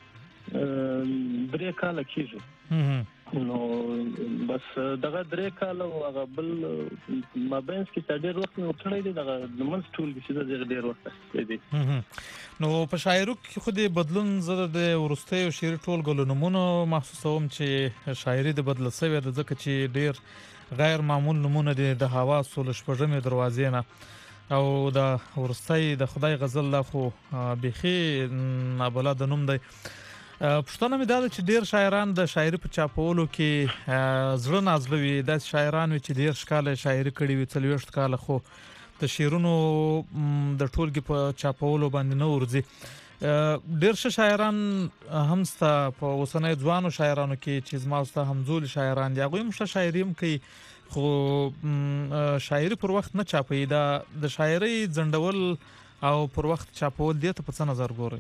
داسې 3 کاله کېږي نو بس دغه 3 کاله هغه بل مابینس کې ډېر وخت نو کړی دی دغه منځ ټولګه چې د ډېر وخت دی نو په شاعرو کې خو د بدلون زده د ورستۍ او شعري ټولګو نمونه محسوسوم چې شاعري د بدل شوی د ځکه چې ډېر غیر معمول نمونه دي د حواس او شپږمې دروازې نه او د ورستۍ د خدای غزل لا خو بيخي نابلد نوم دی پښتون مې دا چې ډېر شاعران د شاعري په چاپولو کې زړه نازلوي د شاعرانو چې ډېر ښکاله شاعري کړي وي 40 کال خو د شعرونو د ټولګي په چاپولو باندې نه ورځي ډېر شاعران هم ستا په اوسنۍ ځوانو شاعرانو کې چې زما ستا همزول شاعران دي هغه هم شاعري هم کوي خو شاعري پر وخت نه چاپي دا د شاعري ځندول او پر وخت چاپول دي ته په څه نظر ګوري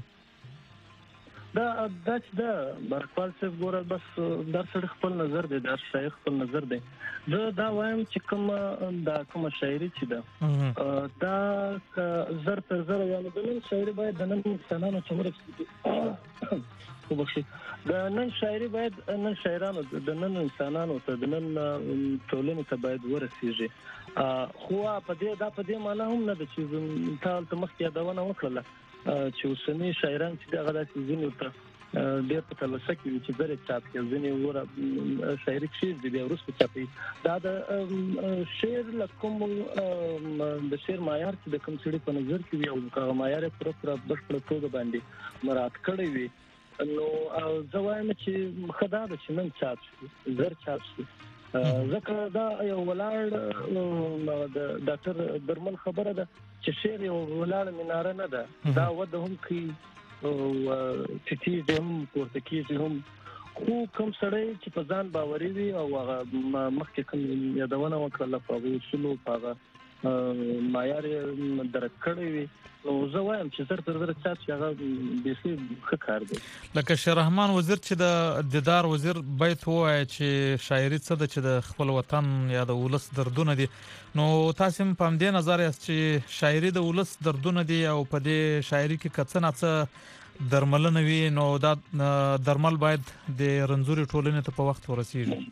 دا برکوال صاحب ګوره بس دا سړی خپل نظر دی دا شاعر خپل نظر دی زه دا وایم چې کومه شاعري چې ده دا زر تر زر یعنی د نن شاعري باید د نن انسانانو څومره وبخښي د نن شاعري باید نن شاعرانو د نن انسانانو ته د نن ټولنې ته باید ورسیږي خو په دې معنی هم نه ده چې تاسو مخکې یادونه وکړه چې اوسنی شاعران چې دغه داسې ځینې ورته ډېر په تلوسه کې وي چې زرې چاپ کوي ځینې وره شاعري شعر دي بیا وروسته چاپوي دا د شعر له کوم د شعر معیار چې د کوم سړي په نظر کې وي او هغه معیار یې پوره بشپړه توګه باندې مراعات کړی وي نو زه وایم چې ښه دا ده چې نن چاپ شي زر چاپ شي ځکه دا یو ولاړ د ډاکټر درمل خبره ده چې شعر یو ولاړ مناره نه ده دا وده هم کوي او ټیټي هم پورته کېږي هم خو کوم سړی چې په ځان باوري وي او هغه مخکې کوم یادونه وکړله په هغه اصولو په هغه معیار یې درک کړی وي نو زه وایم چې زر تر زر چاپ چې هغه بیخي ښه کار دی لکه شیر رحمان وزیر چې د دیدار وزیر بیت وایي چې شاعري څه ده چې د خپل وطن یا د ولس دردونه دي نو تاسو په همدې نظر یاست چې شاعري د ولس دردونه دي او په دې شاعري کې کڅ نه څه درملنه وي نو دا درمل باید د رنځوري ټولنې ته په وخت ورسیږي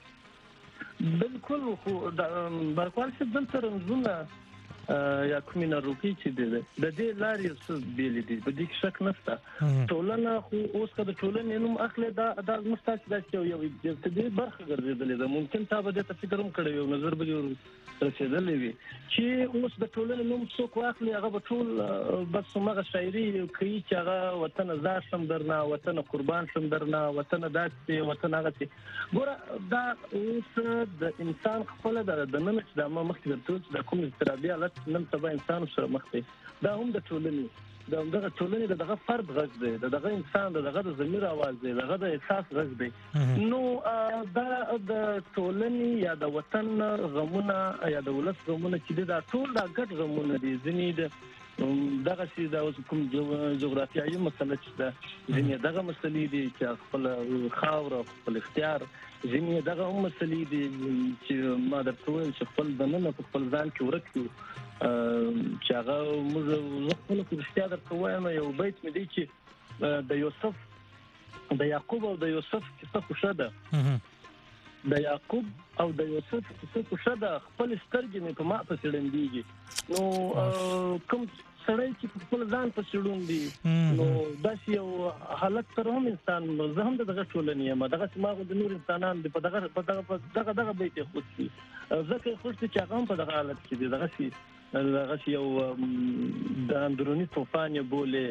بالکل خو برکوال څه دلته رنځونه یا کومه ناروغي چې ده د دې لارې څه بیل دي په دې کې شک نشته ټولنه خو اوس کله ټولنه نوم اخلي دا مستاسد چې یو د دې برخه ګرځیدلې ده ممکن تا به د فکر هم کړی یو نظر به رسیدلې وي چې اوس د ټولنې نوم څوک واخلي هغه به ټول بس مغه شاعري کوي چې هغه وطن زار شم درنه وطن قربان شم درنه وطن داسې وطن هغه چې ګوره دا اوس د انسان خپل د نن چې د مخکې درته د کوم استرابي حالت نن سبا انسان سره مخ دی دا هم د ټولنې دغه ټولنې دغه فرد غږ دی دغه انسان دغه د ضمیر आवाज دی دغه د احساس غږ دی نو دا د ټولنې یا د وطن غمونه یا د ولس غمونه چې دا ټول د ګډ غمونه دي ځینې د دغه چې د کوم جغرافیایي مسله چې ده ځینې دغه مسلې دي چې خپل خاور خپل اختیار ځینې دغه هم مسلې دي چې ما درته ویل چې خپل دننه په خپل ځان کې ورک یو چې هغه موږ خپل اختیار درته وایم یو بیت مې دی چې د یوسف د یعقوب او د یوسف کیسه خوښه ده د یعقوب او د یوسف کیسه خوښه ده خپل سترګې مې په ما پسې ړندېږي نو کوم سړی چې خپل ځان پسې ړوند نو داسې یو حالت سره هم انسان زه هم دغه ټولنې یم دغه ما د نور انسانان په دغه بیت یې خوښ دي ځکه یې خوښ دي چې هغه هم په دغه حالت کې دي دغه یو د اندروني طوفان یې بولې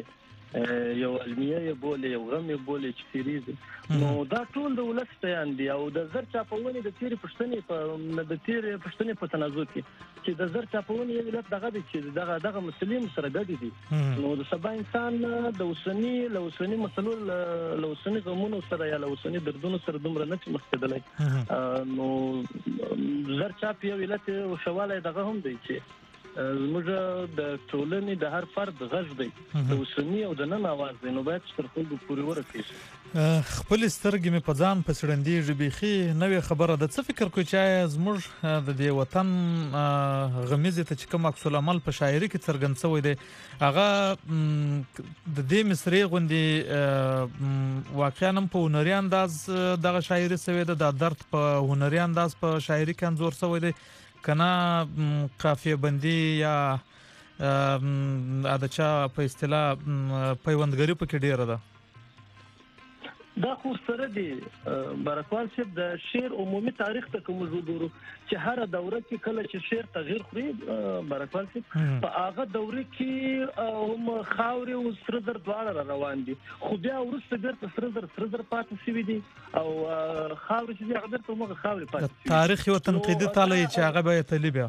یو علمیه یې بولي یو غم یې بولي چې تیریږي نو دا ټول د ولس بیان دی او د زر چاپونې د تیرې پښتنې په تنازع کې چې د زر چاپونې یو علت دغه دی چې دغه مسلې سره ګډې دي نو د سبا انسان د اوسنی مسلو له اوسنی غمونو سره یا له اوسنی دردونو سره دومره نه مخ کېدلی نو زر چاپ یو علت او شواله دغه هم دی چې موږ د ټولنې د هر فرد غږ دی د اوسنی او د نن आवाज دی نو باید تر خلکو پورې ورسېږي خپل سترګې مې په ځان په سړندېږي بیخي نوې خبره ده څه فکر کوئ چې زموږ د دې وطن غمیزې ته چې کوم عکس العمل په شاعري کې څرګند شوی دی هغه د دې مصري غوندې واقعا هم په هنري انداز دغه شاعري شوی ده د درد په هنري انداز په شاعري کې انځور شوی دی کنا قافیه بندي یا ادچا په اصطلاح پیوندګری په کې ډیره ده دا خو سره دی برکوال صاحب د شعر عمومي تاریخ ته کوم وګورو چې هر دوره کې کله چې شعر تغییر خوري برکوال صاحب په هغه دوره کې هم خاوري او سره در دواړه روان دي خو بیا ورسته بیرته سره در پاتې شوی دي او خاوري چې هغه درته موږ خاوري پاتې تاریخ یو تنقیدي تاله چې هغه به طالبیا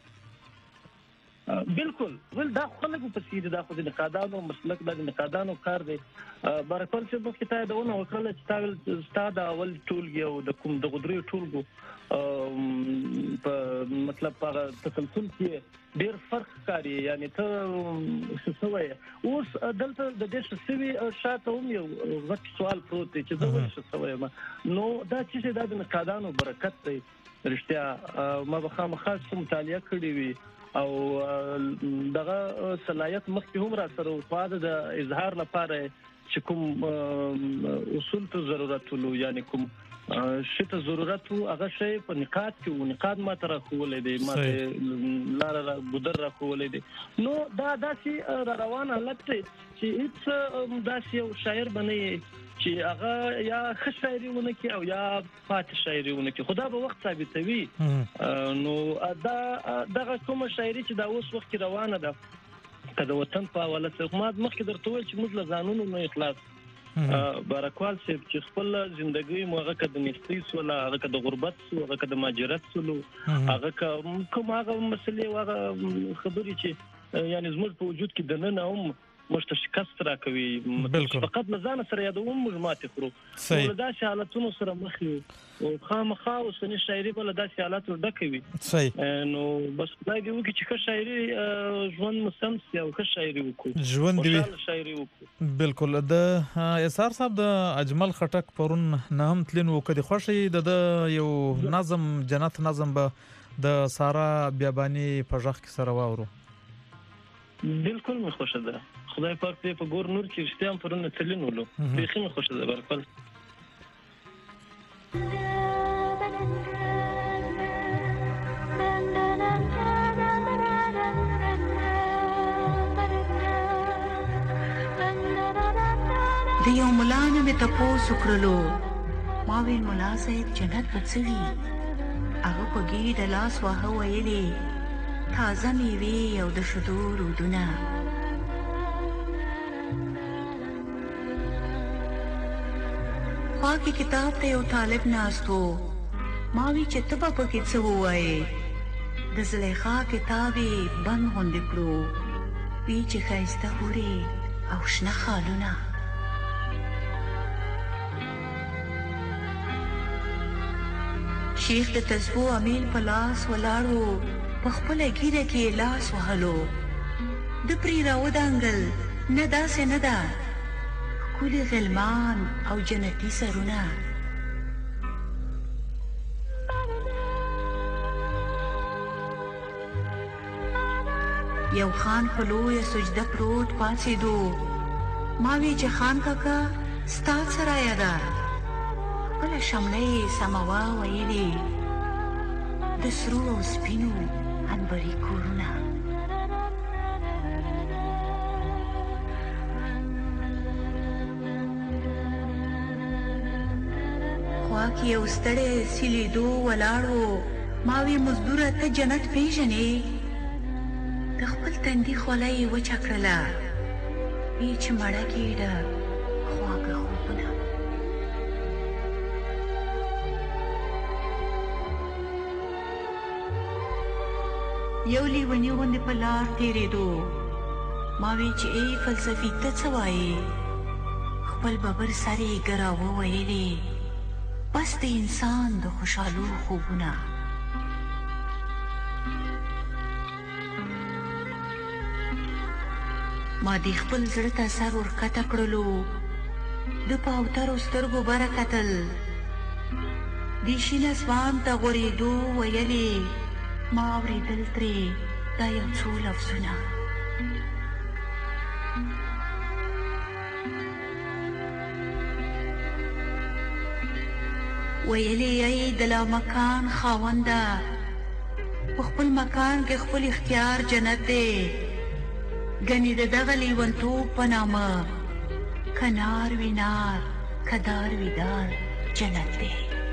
بالکل ول دا خلک په سیده دا خو د نقادانو مسلک د نقادانو کار دی برکل چې په کتاب دونه وکړل چې ستاد اول ټولګي او د کوم د غدري ټولګو په مطلب په تسلسل کې ډیر فرق کاری یعنی ته څه اوس دلته د دې شسوي شاته هم یو غټ سوال پروت دی چې زه ولې څه وایم نو دا چې د نقادانو برکت دی رښتیا ما به خامخا مطالعه کړې وي او دغه صلاحیت مخکې هم را سره وفاده د اظهار لپاره چې کوم اصول ته ضرورت ولو یعنی کوم شته ضرورت هغه شی په نقاد کې نقاد ما تر خولې دی ما لاره بدر را خولې دی نو دا داسي روان حالت چې هیڅ داسي یو شاعر بنئ چې هغه یا خشاعري ونه کې او یا فاتح شاعري ونه کې خدا به وخت ثابتوي نو دغه کوم شاعري چې دا اوس وخت روانه ده کله وطن په حواله څخه ما مخکې درته ویل چې موږ له ځانونو نه اخلاص بارکوال چې خپل ژوندۍ موږ کده نستي سول هغه کده غربت سو هغه کده ماجرت سول هغه کوم هغه مسلې هغه خبرې چې یعنی زموږ په وجود کې دنه هم مشتشکست را کوي فقط لزان سره یادوم موږ ماته خورو ولدا حالتونو سره مخ او خامخا او سنی شاعري بل داسې حالات ورډکوي صحیح نو بس خدای دې وکړي چې ښه شاعري ژوند مستمسي او ښه شاعري وکړو ژوند دې شاعري وکړو بالکل د اسار صاحب د اجمل خټک پرون نه هم تلین وکړي خوشي د یو نظم جنت نظم به د سارا بیابانی په ځخ کې سره واورو بالکل مې خوښه ده خدای پاک دې په ګور نور کې رښتیا هم پرونه تلینولو بیخي مې خوښه ده برکل د یو ملا نه مې تپوس وکړلو ما ویل ملا صاحب جنت به څه وي هغه په ګېډه لاس واهه ویلې تازه میوې او د شیدو رودونه خوا کې کتاب ته یو طالب ناست و ما وی چې ته به پکې څه ووایې د زلیخا کتاب یې بند غوندې کړو وی چې ښایسته حورې او شنه خالونه شیخ د تسبو امیل په لاس ولاړ و په خپله ږیره کې یې لاس وهلو د پرې راودانګل نه داسې نه ده ښکلي غلمان او جنتي سرونه یو خان په لویه سجده پروت پاڅېدو ما وی چې خان کاکا ستا څه رایه ده خپله شمله یې سموا ویلې د سرو او سپینو عنبري کورونه خوا کې یو ستړی سیلیدو ولاړ و ما وی مزدوره ته جنت پیژنې د خپل تندي خوله یې وچه کړله ای چې مړه کېږه خواږه خوبونه. یو لیوني غوندې په لار تېرېدو، ما وی چې ای فلسفي ته څه وایې؟ خپل ببر سر یې ګره وویلې بس د انسان د خوشحالو خوبونه. ما دې خپل زړه ته سر ورکته کړلو، د په اوترو سترګو بره کتل، د شین اسمان ته غورېدو ویلې ما اورېدل ترې دا یو څو لفظونه. ویلې ای د لامکان خاونده، په خپل مکان کې خپل اختیار جنت دی، ګنې د دغه لیونتوب په نامه که نار وي نار که دار وي دار جنت دی.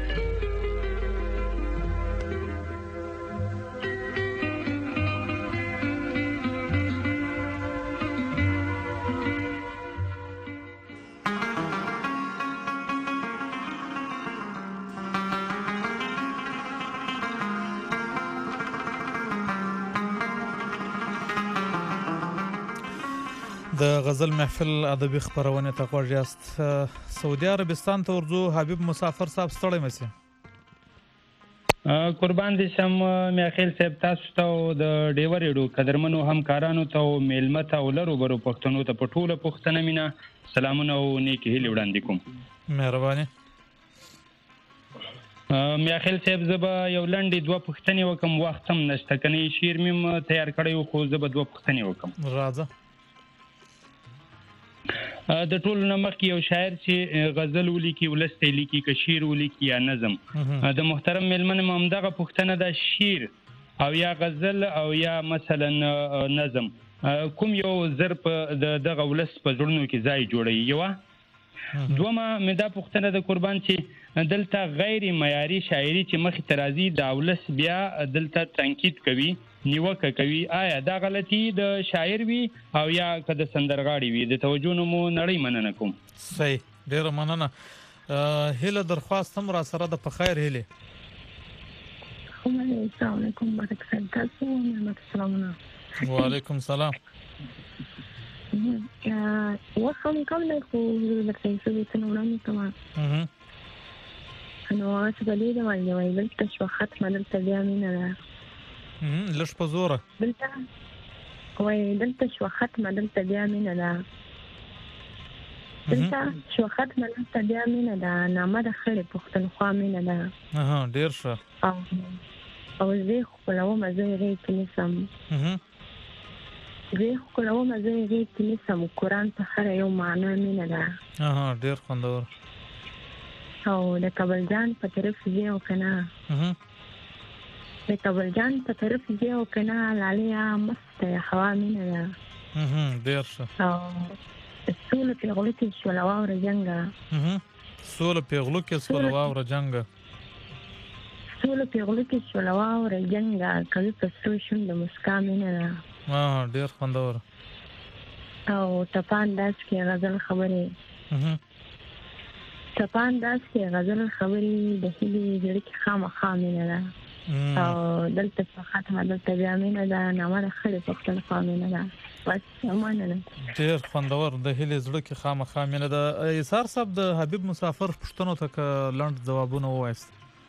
د غزل محفل ادبي خبرونه ته غوږ یاست. سعودي عربستان ته ورځو. حبیب مسافر صاحب ستړی مسی؟ قربان دي شم میاخیل صاحب، تاسو ته د ډیور ریډیو قدرمنو همکارانو ته میلمه ته ولرو برو پښتنو ته پټوله پښتنه مینا سلامونه او نیکی هیله وړاندې کوم. مهرباني. میاخیل صاحب زبا یو لنډي دوه پښتنې وکم، وخت هم نشته، کني شیر مم تیار کړی خو زبا دوه پښتنې وکم. راځه. د ټولو نه مخکې یو شاعر چې غزل ولیکي، ولس ته لیکي، که شعر ولیکي یا نظم، د محترم میلمن هم همدغه پوښتنه ده، شعر او یا غزل او یا مثلا نظم کوم یو زر په دغه ولس په زړونو کې ځای جوړوي؟ یوه. دومه مې دا پوښتنه د قربان چې دلته غیر معیاري شاعري چې مخې ته راځي، دا ولس بیا دلته تنقید کوي، نیوکه کوي، آیا دا غلطي د شاعر وي او یا که د سندرغاړي وي؟ د توجه نه مو نړۍ مننه کوم. صحیح، ډیره مننه. هیله درخواست هم را سره د پخیر هیله. السلام علیکم برکت تاسو محمد سلامونه. وعلیکم سلام. وخم کوم نه خو د فیسبوک ته وړاندې کوم. نو چې بلې دا وایي دلته شو ختمه دلته بیا مینه ده. لږ په زوره دلته وایي دلته شو ختمه دلته بیا مینه ده. دلته شو ختمه دلته بیا مینه ده، نامه د خړې پښتونخوا مینه ده. ډېر ښه. او زه ښکلوم زه یې غېږ کې نیسم، زه یې ښکلوم زه یې غېږ کې نیسم، قرآن په هره یو معنا مینه ده. ډېر خوندور. او د کابل جان په طرف ځې او که نه، د کابل جان په طرف ځې او که نه، لالیا مسته هوا مینه ده. ډېر ښه. او سوله پیغلو کې شوله واوره جنګه، سوله پیغلو کې شوله واوره جنګه، سوله پیغلو کې شوله واوره جنګه، کوي په سرو شونډو مسکا مینه ده. ډېر خوندور. او ټپان داس کې غزل خبرې، ټپان داس کې غزل خبرې، د هیلې زړه کې خامخا مینه ده. او دلته په ختمه دلته بیا مینه ده، نامه د خړې پښتونخوا مینه ده. بس مننه. ډېر خوندور. د هیلې زړه کې خامخا مینه ده. ایثار صاحب د حبیب مسافر پښتنو ته که لنډ ځوابونه ووایست؟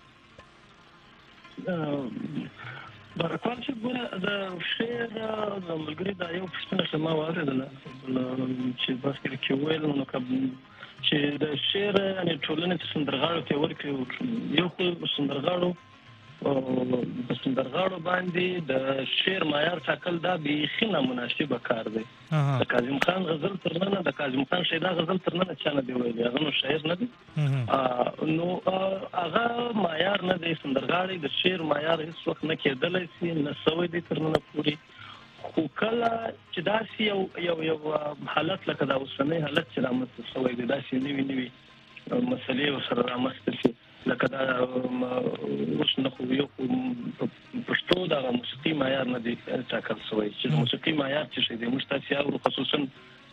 برکوال چې ګوره د شعر د ملګري دا یو پوښتنه چې ما واورېدله چې بس کې ویل نو چې د شعر یعنې ټولنې ته سندرغاړو ته ورکړي، یو خو سندرغاړو په سندرغاړو باندې د شعر معیار ټاکل دا بیخي نامناسبه کار دی. د کاظم خان غزل تر ننه، د کاظم خان شیدا غزل تر ننه چا نه دی ویلی، هغه نو شاعر نه دی، نو هغه معیار نه دی. سندرغاړی د شعر معیار هیڅ وخت نه کېدلی شي، نه سوی دی تر ننه پورې. خو کله چې داسې یو حالت لکه دا اوسنی حالت چې رامنځته شوی دی، داسې نوي مسلې ورسره رامنځته شي، لکه دا اوس نه خو یو پښتو دغه موسیقي معیار نه دی ټاکل شوی، چې د موسیقي معیار څه شی دی. موږ تاسې اورو خصوصا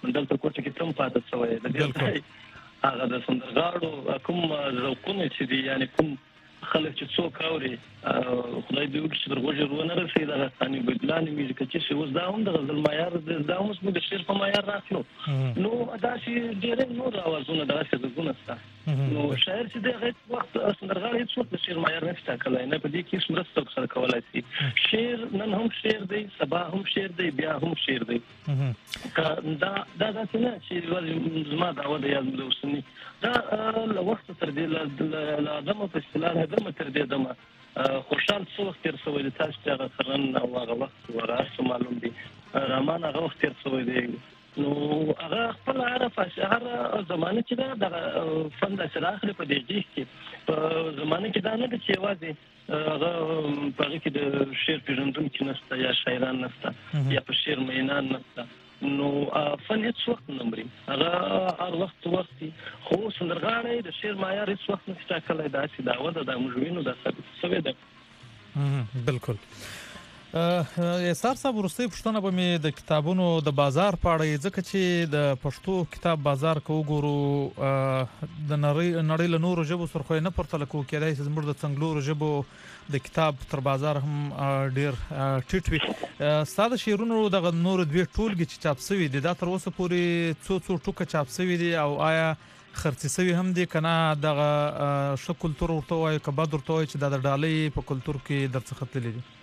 دلته کوټه کې تم پاتې شوی د دې هغه د سندرغاړو کوم ذوقونه چې دي یعنی کوم خلک چې څوک اوري خدای دې وکړي چې درغوږی رونه رسېږي د غستاني بدلانې میوزیک چې اوس دا هم د غزل معیار دا هم د شعر په معیار راتلو نو دا چې ډېر نور اوازونه دغه څه شته نو شاعر چې دغه وخت سندرغاړي هیڅ وخت د شعر معیار نه ټاکلی نه په دې کې مرسته سره کولای شي شعر نن هم شعر دی سبا هم شعر دی بیا هم شعر دی دا څه نه چې زما دعوه د یاد اوسني دا له وخت تر دې له ادمه په اصطلاح ادمه تر دې ادمه خوشحال څو وخت تیر شوی د تاسو ته غسرن او هغه وخت وراسته معلوم دي رامان هغه وخت تیر شوی دی نو هغه خپل عارف اشعار زمانه چې دا فن د شراخله په دې کې په زمانه کې دا نه چې واځي هغه په کې د شعر پیژندونکو نشته یا شاعران نشته یا په شعر مینان نشته نو فن هیڅ وخت نه مري هغه هر وخت خو سندرغاړي د شعر معیار هیڅ وخت نه ټاکلی دا چې دا وده د مجوینو د ثابت شوی ده بالکل یسار صاحب ورسته پښتنه به می د کتابونو د بازار پاړې ځکه چې د پښتو کتاب بازار کو ګورو د نړۍ له نورو ژبو سره خو نه پرتل کو کېدای چې زموږ د څنګلورو ژبو د کتاب تر بازار هم ډیر ټیټ وي ساده شعرونو د نور دوی ټولګي چې چاپ شوی دي دا تر اوسه پورې څو ټوکه چاپ شوی دي او آیا خرڅ شوی هم دي کنه دغه شو کلچر ورته وای کبا درته وای چې د ډالۍ په کلچر کې درڅخه تللی دي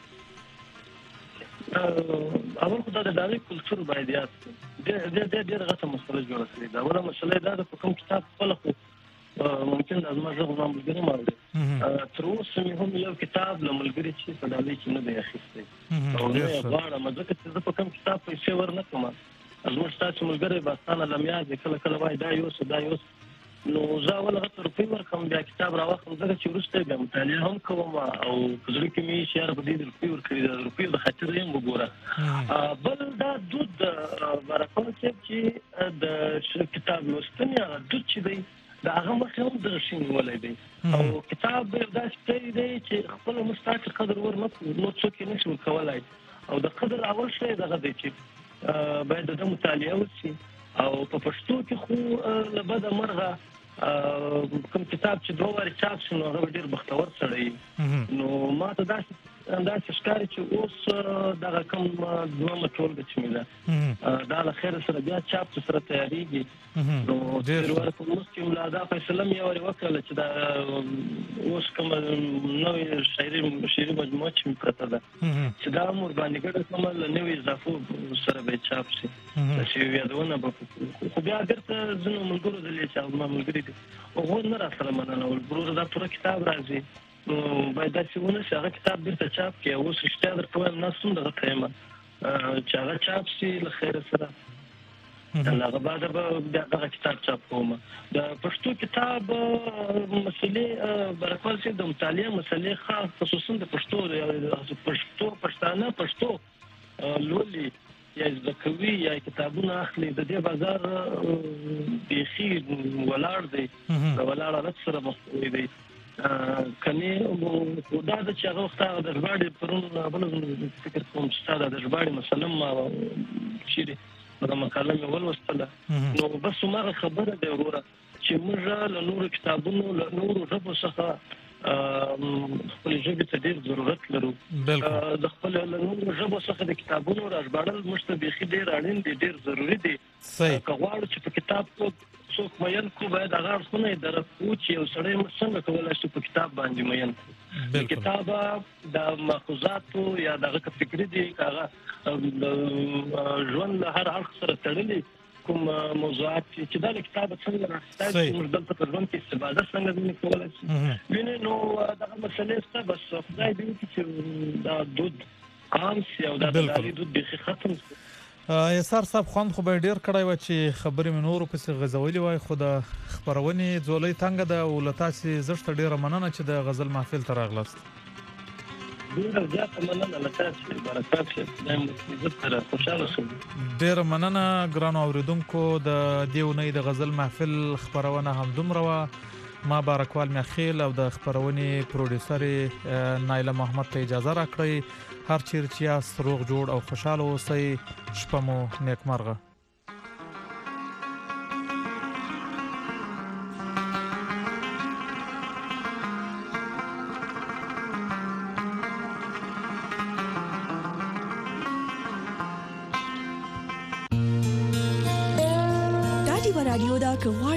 اول خو دا د ډالۍ کلچر باید یاد ډېر غټه مسله جوړه کړې ده اوله مسله دا د کوم کتاب خپل ممکن د ازما ژغ نه ملګری مارده تر اوسه مې هم یو کتاب له ملګری چې په ډالۍ کې نه دی اخیستی او نه غواړم ځکه چې زه په کوم کتاب پیسې ورنه کوم زموږ تاسو ملګری باستانه لمیاز کله وای دا یو نو زه اول غته روپی ورکوم بیا کتاب راوخم ځکه چې وروسته بیا مطالعه هم کوم او په زړه کې مې شعر په دې روپی ورکړي د روپی د خاطر یې وګوره بل دا دود برکت چې د کتاب لوستنه دود چې دی دا هغه مخه هم درشین ولې دی او کتاب دا څه دی چې خپل مستقل قدر ورنه نو څوک یې نشي کولای او د قدر اول شی دغه دی چې باید د مطالعه وشي او په پښتو کې خو لبد مرغه کوم کتاب چې دوه واری چاپ شنو هغه ډیر بختور سړی نو ما ته دا ښکاري چې اوس دغه کوم دوه ټولګه چې مې ده دا له خیر سره بیا چاپ سره تیاریږي نو ډیر ورته مسکي ولاده فیصله مې اوري وکړه چې دا اوس کوم نوې شاعري مجموعه چې پرته ده چې دا مور باندې ګډه کوم له نوې اضافو سره به چاپ شي چې یادونه به خو بیا درته زنه ملګرو دلې چې ما ملګری دي او نه را سره مننه ول برور دا پوره کتاب راځي باید دا چې ونه هغه کتاب بیرته چاپ کړي اوس اشتیا درته وایم ناسوم دغه تیمه چې هغه چاپ شي له خیر سره هغه بعد به دغه کتاب چاپ کوم د پښتو کتاب مسلې برکوال چې د مطالعه مسلې خاص خصوصا د پښتو لولي یا زکوي یا کتابونه اخلي د دې بازار بيخي ولاړ دی ولاړ رات سره مخوي دی کني دا د چې هغه وخت د ژباړې پرون بل فکر کوم چې دا د ژباړې مسلم شيري دا مقاله مې ولوستله نو بس ما خبره دی وروره چې موږ له نورو کتابونو له نورو ژبو څخه خپل ژبې ته ډېر ضرورت لرو د خپل له نورو ژبو څخه د کتابونو راژباړل موږ ته بیخي ډېر اړین دي ډېر ضروري دي که غواړو چې په کتاب څوک مین کو باید هغه اړخونه یې درک کړو چې یو سړی څنګه کولی شي په کتاب باندې مین کړو د کتاب د ماخوذاتو یا دغه فکري دي هغه ژوند له هر اړخ سره تړلي کوم موضوعات چې دا کتاب څنګه راځي چې موږ دلته په ژوند کې استفاده څنګه کولای شو ویني نو دغه مسلې څه بس خدای دې چې دا دود عام شي او دا دود به ختم شي یسار صاحب خوان خو به ډیر کړای و چې خبرې منورو پسې غزولې وای خو د خبرونې ځولې تنګ ده او لتا چې زړه ډیره مننه چې د غزل محفل ته راغلاست ډیر مننه ګرانو اوریدونکو د دیونې د غزل محفل خبرونه هم دومره وا ما بارکوال میخیل او د خبرونې پروډوسر نایله محمد ته اجازه راکړئ هر چیرې چې روغ جوړ او خوشاله اوسئ شپه مو نیکمرغه دا که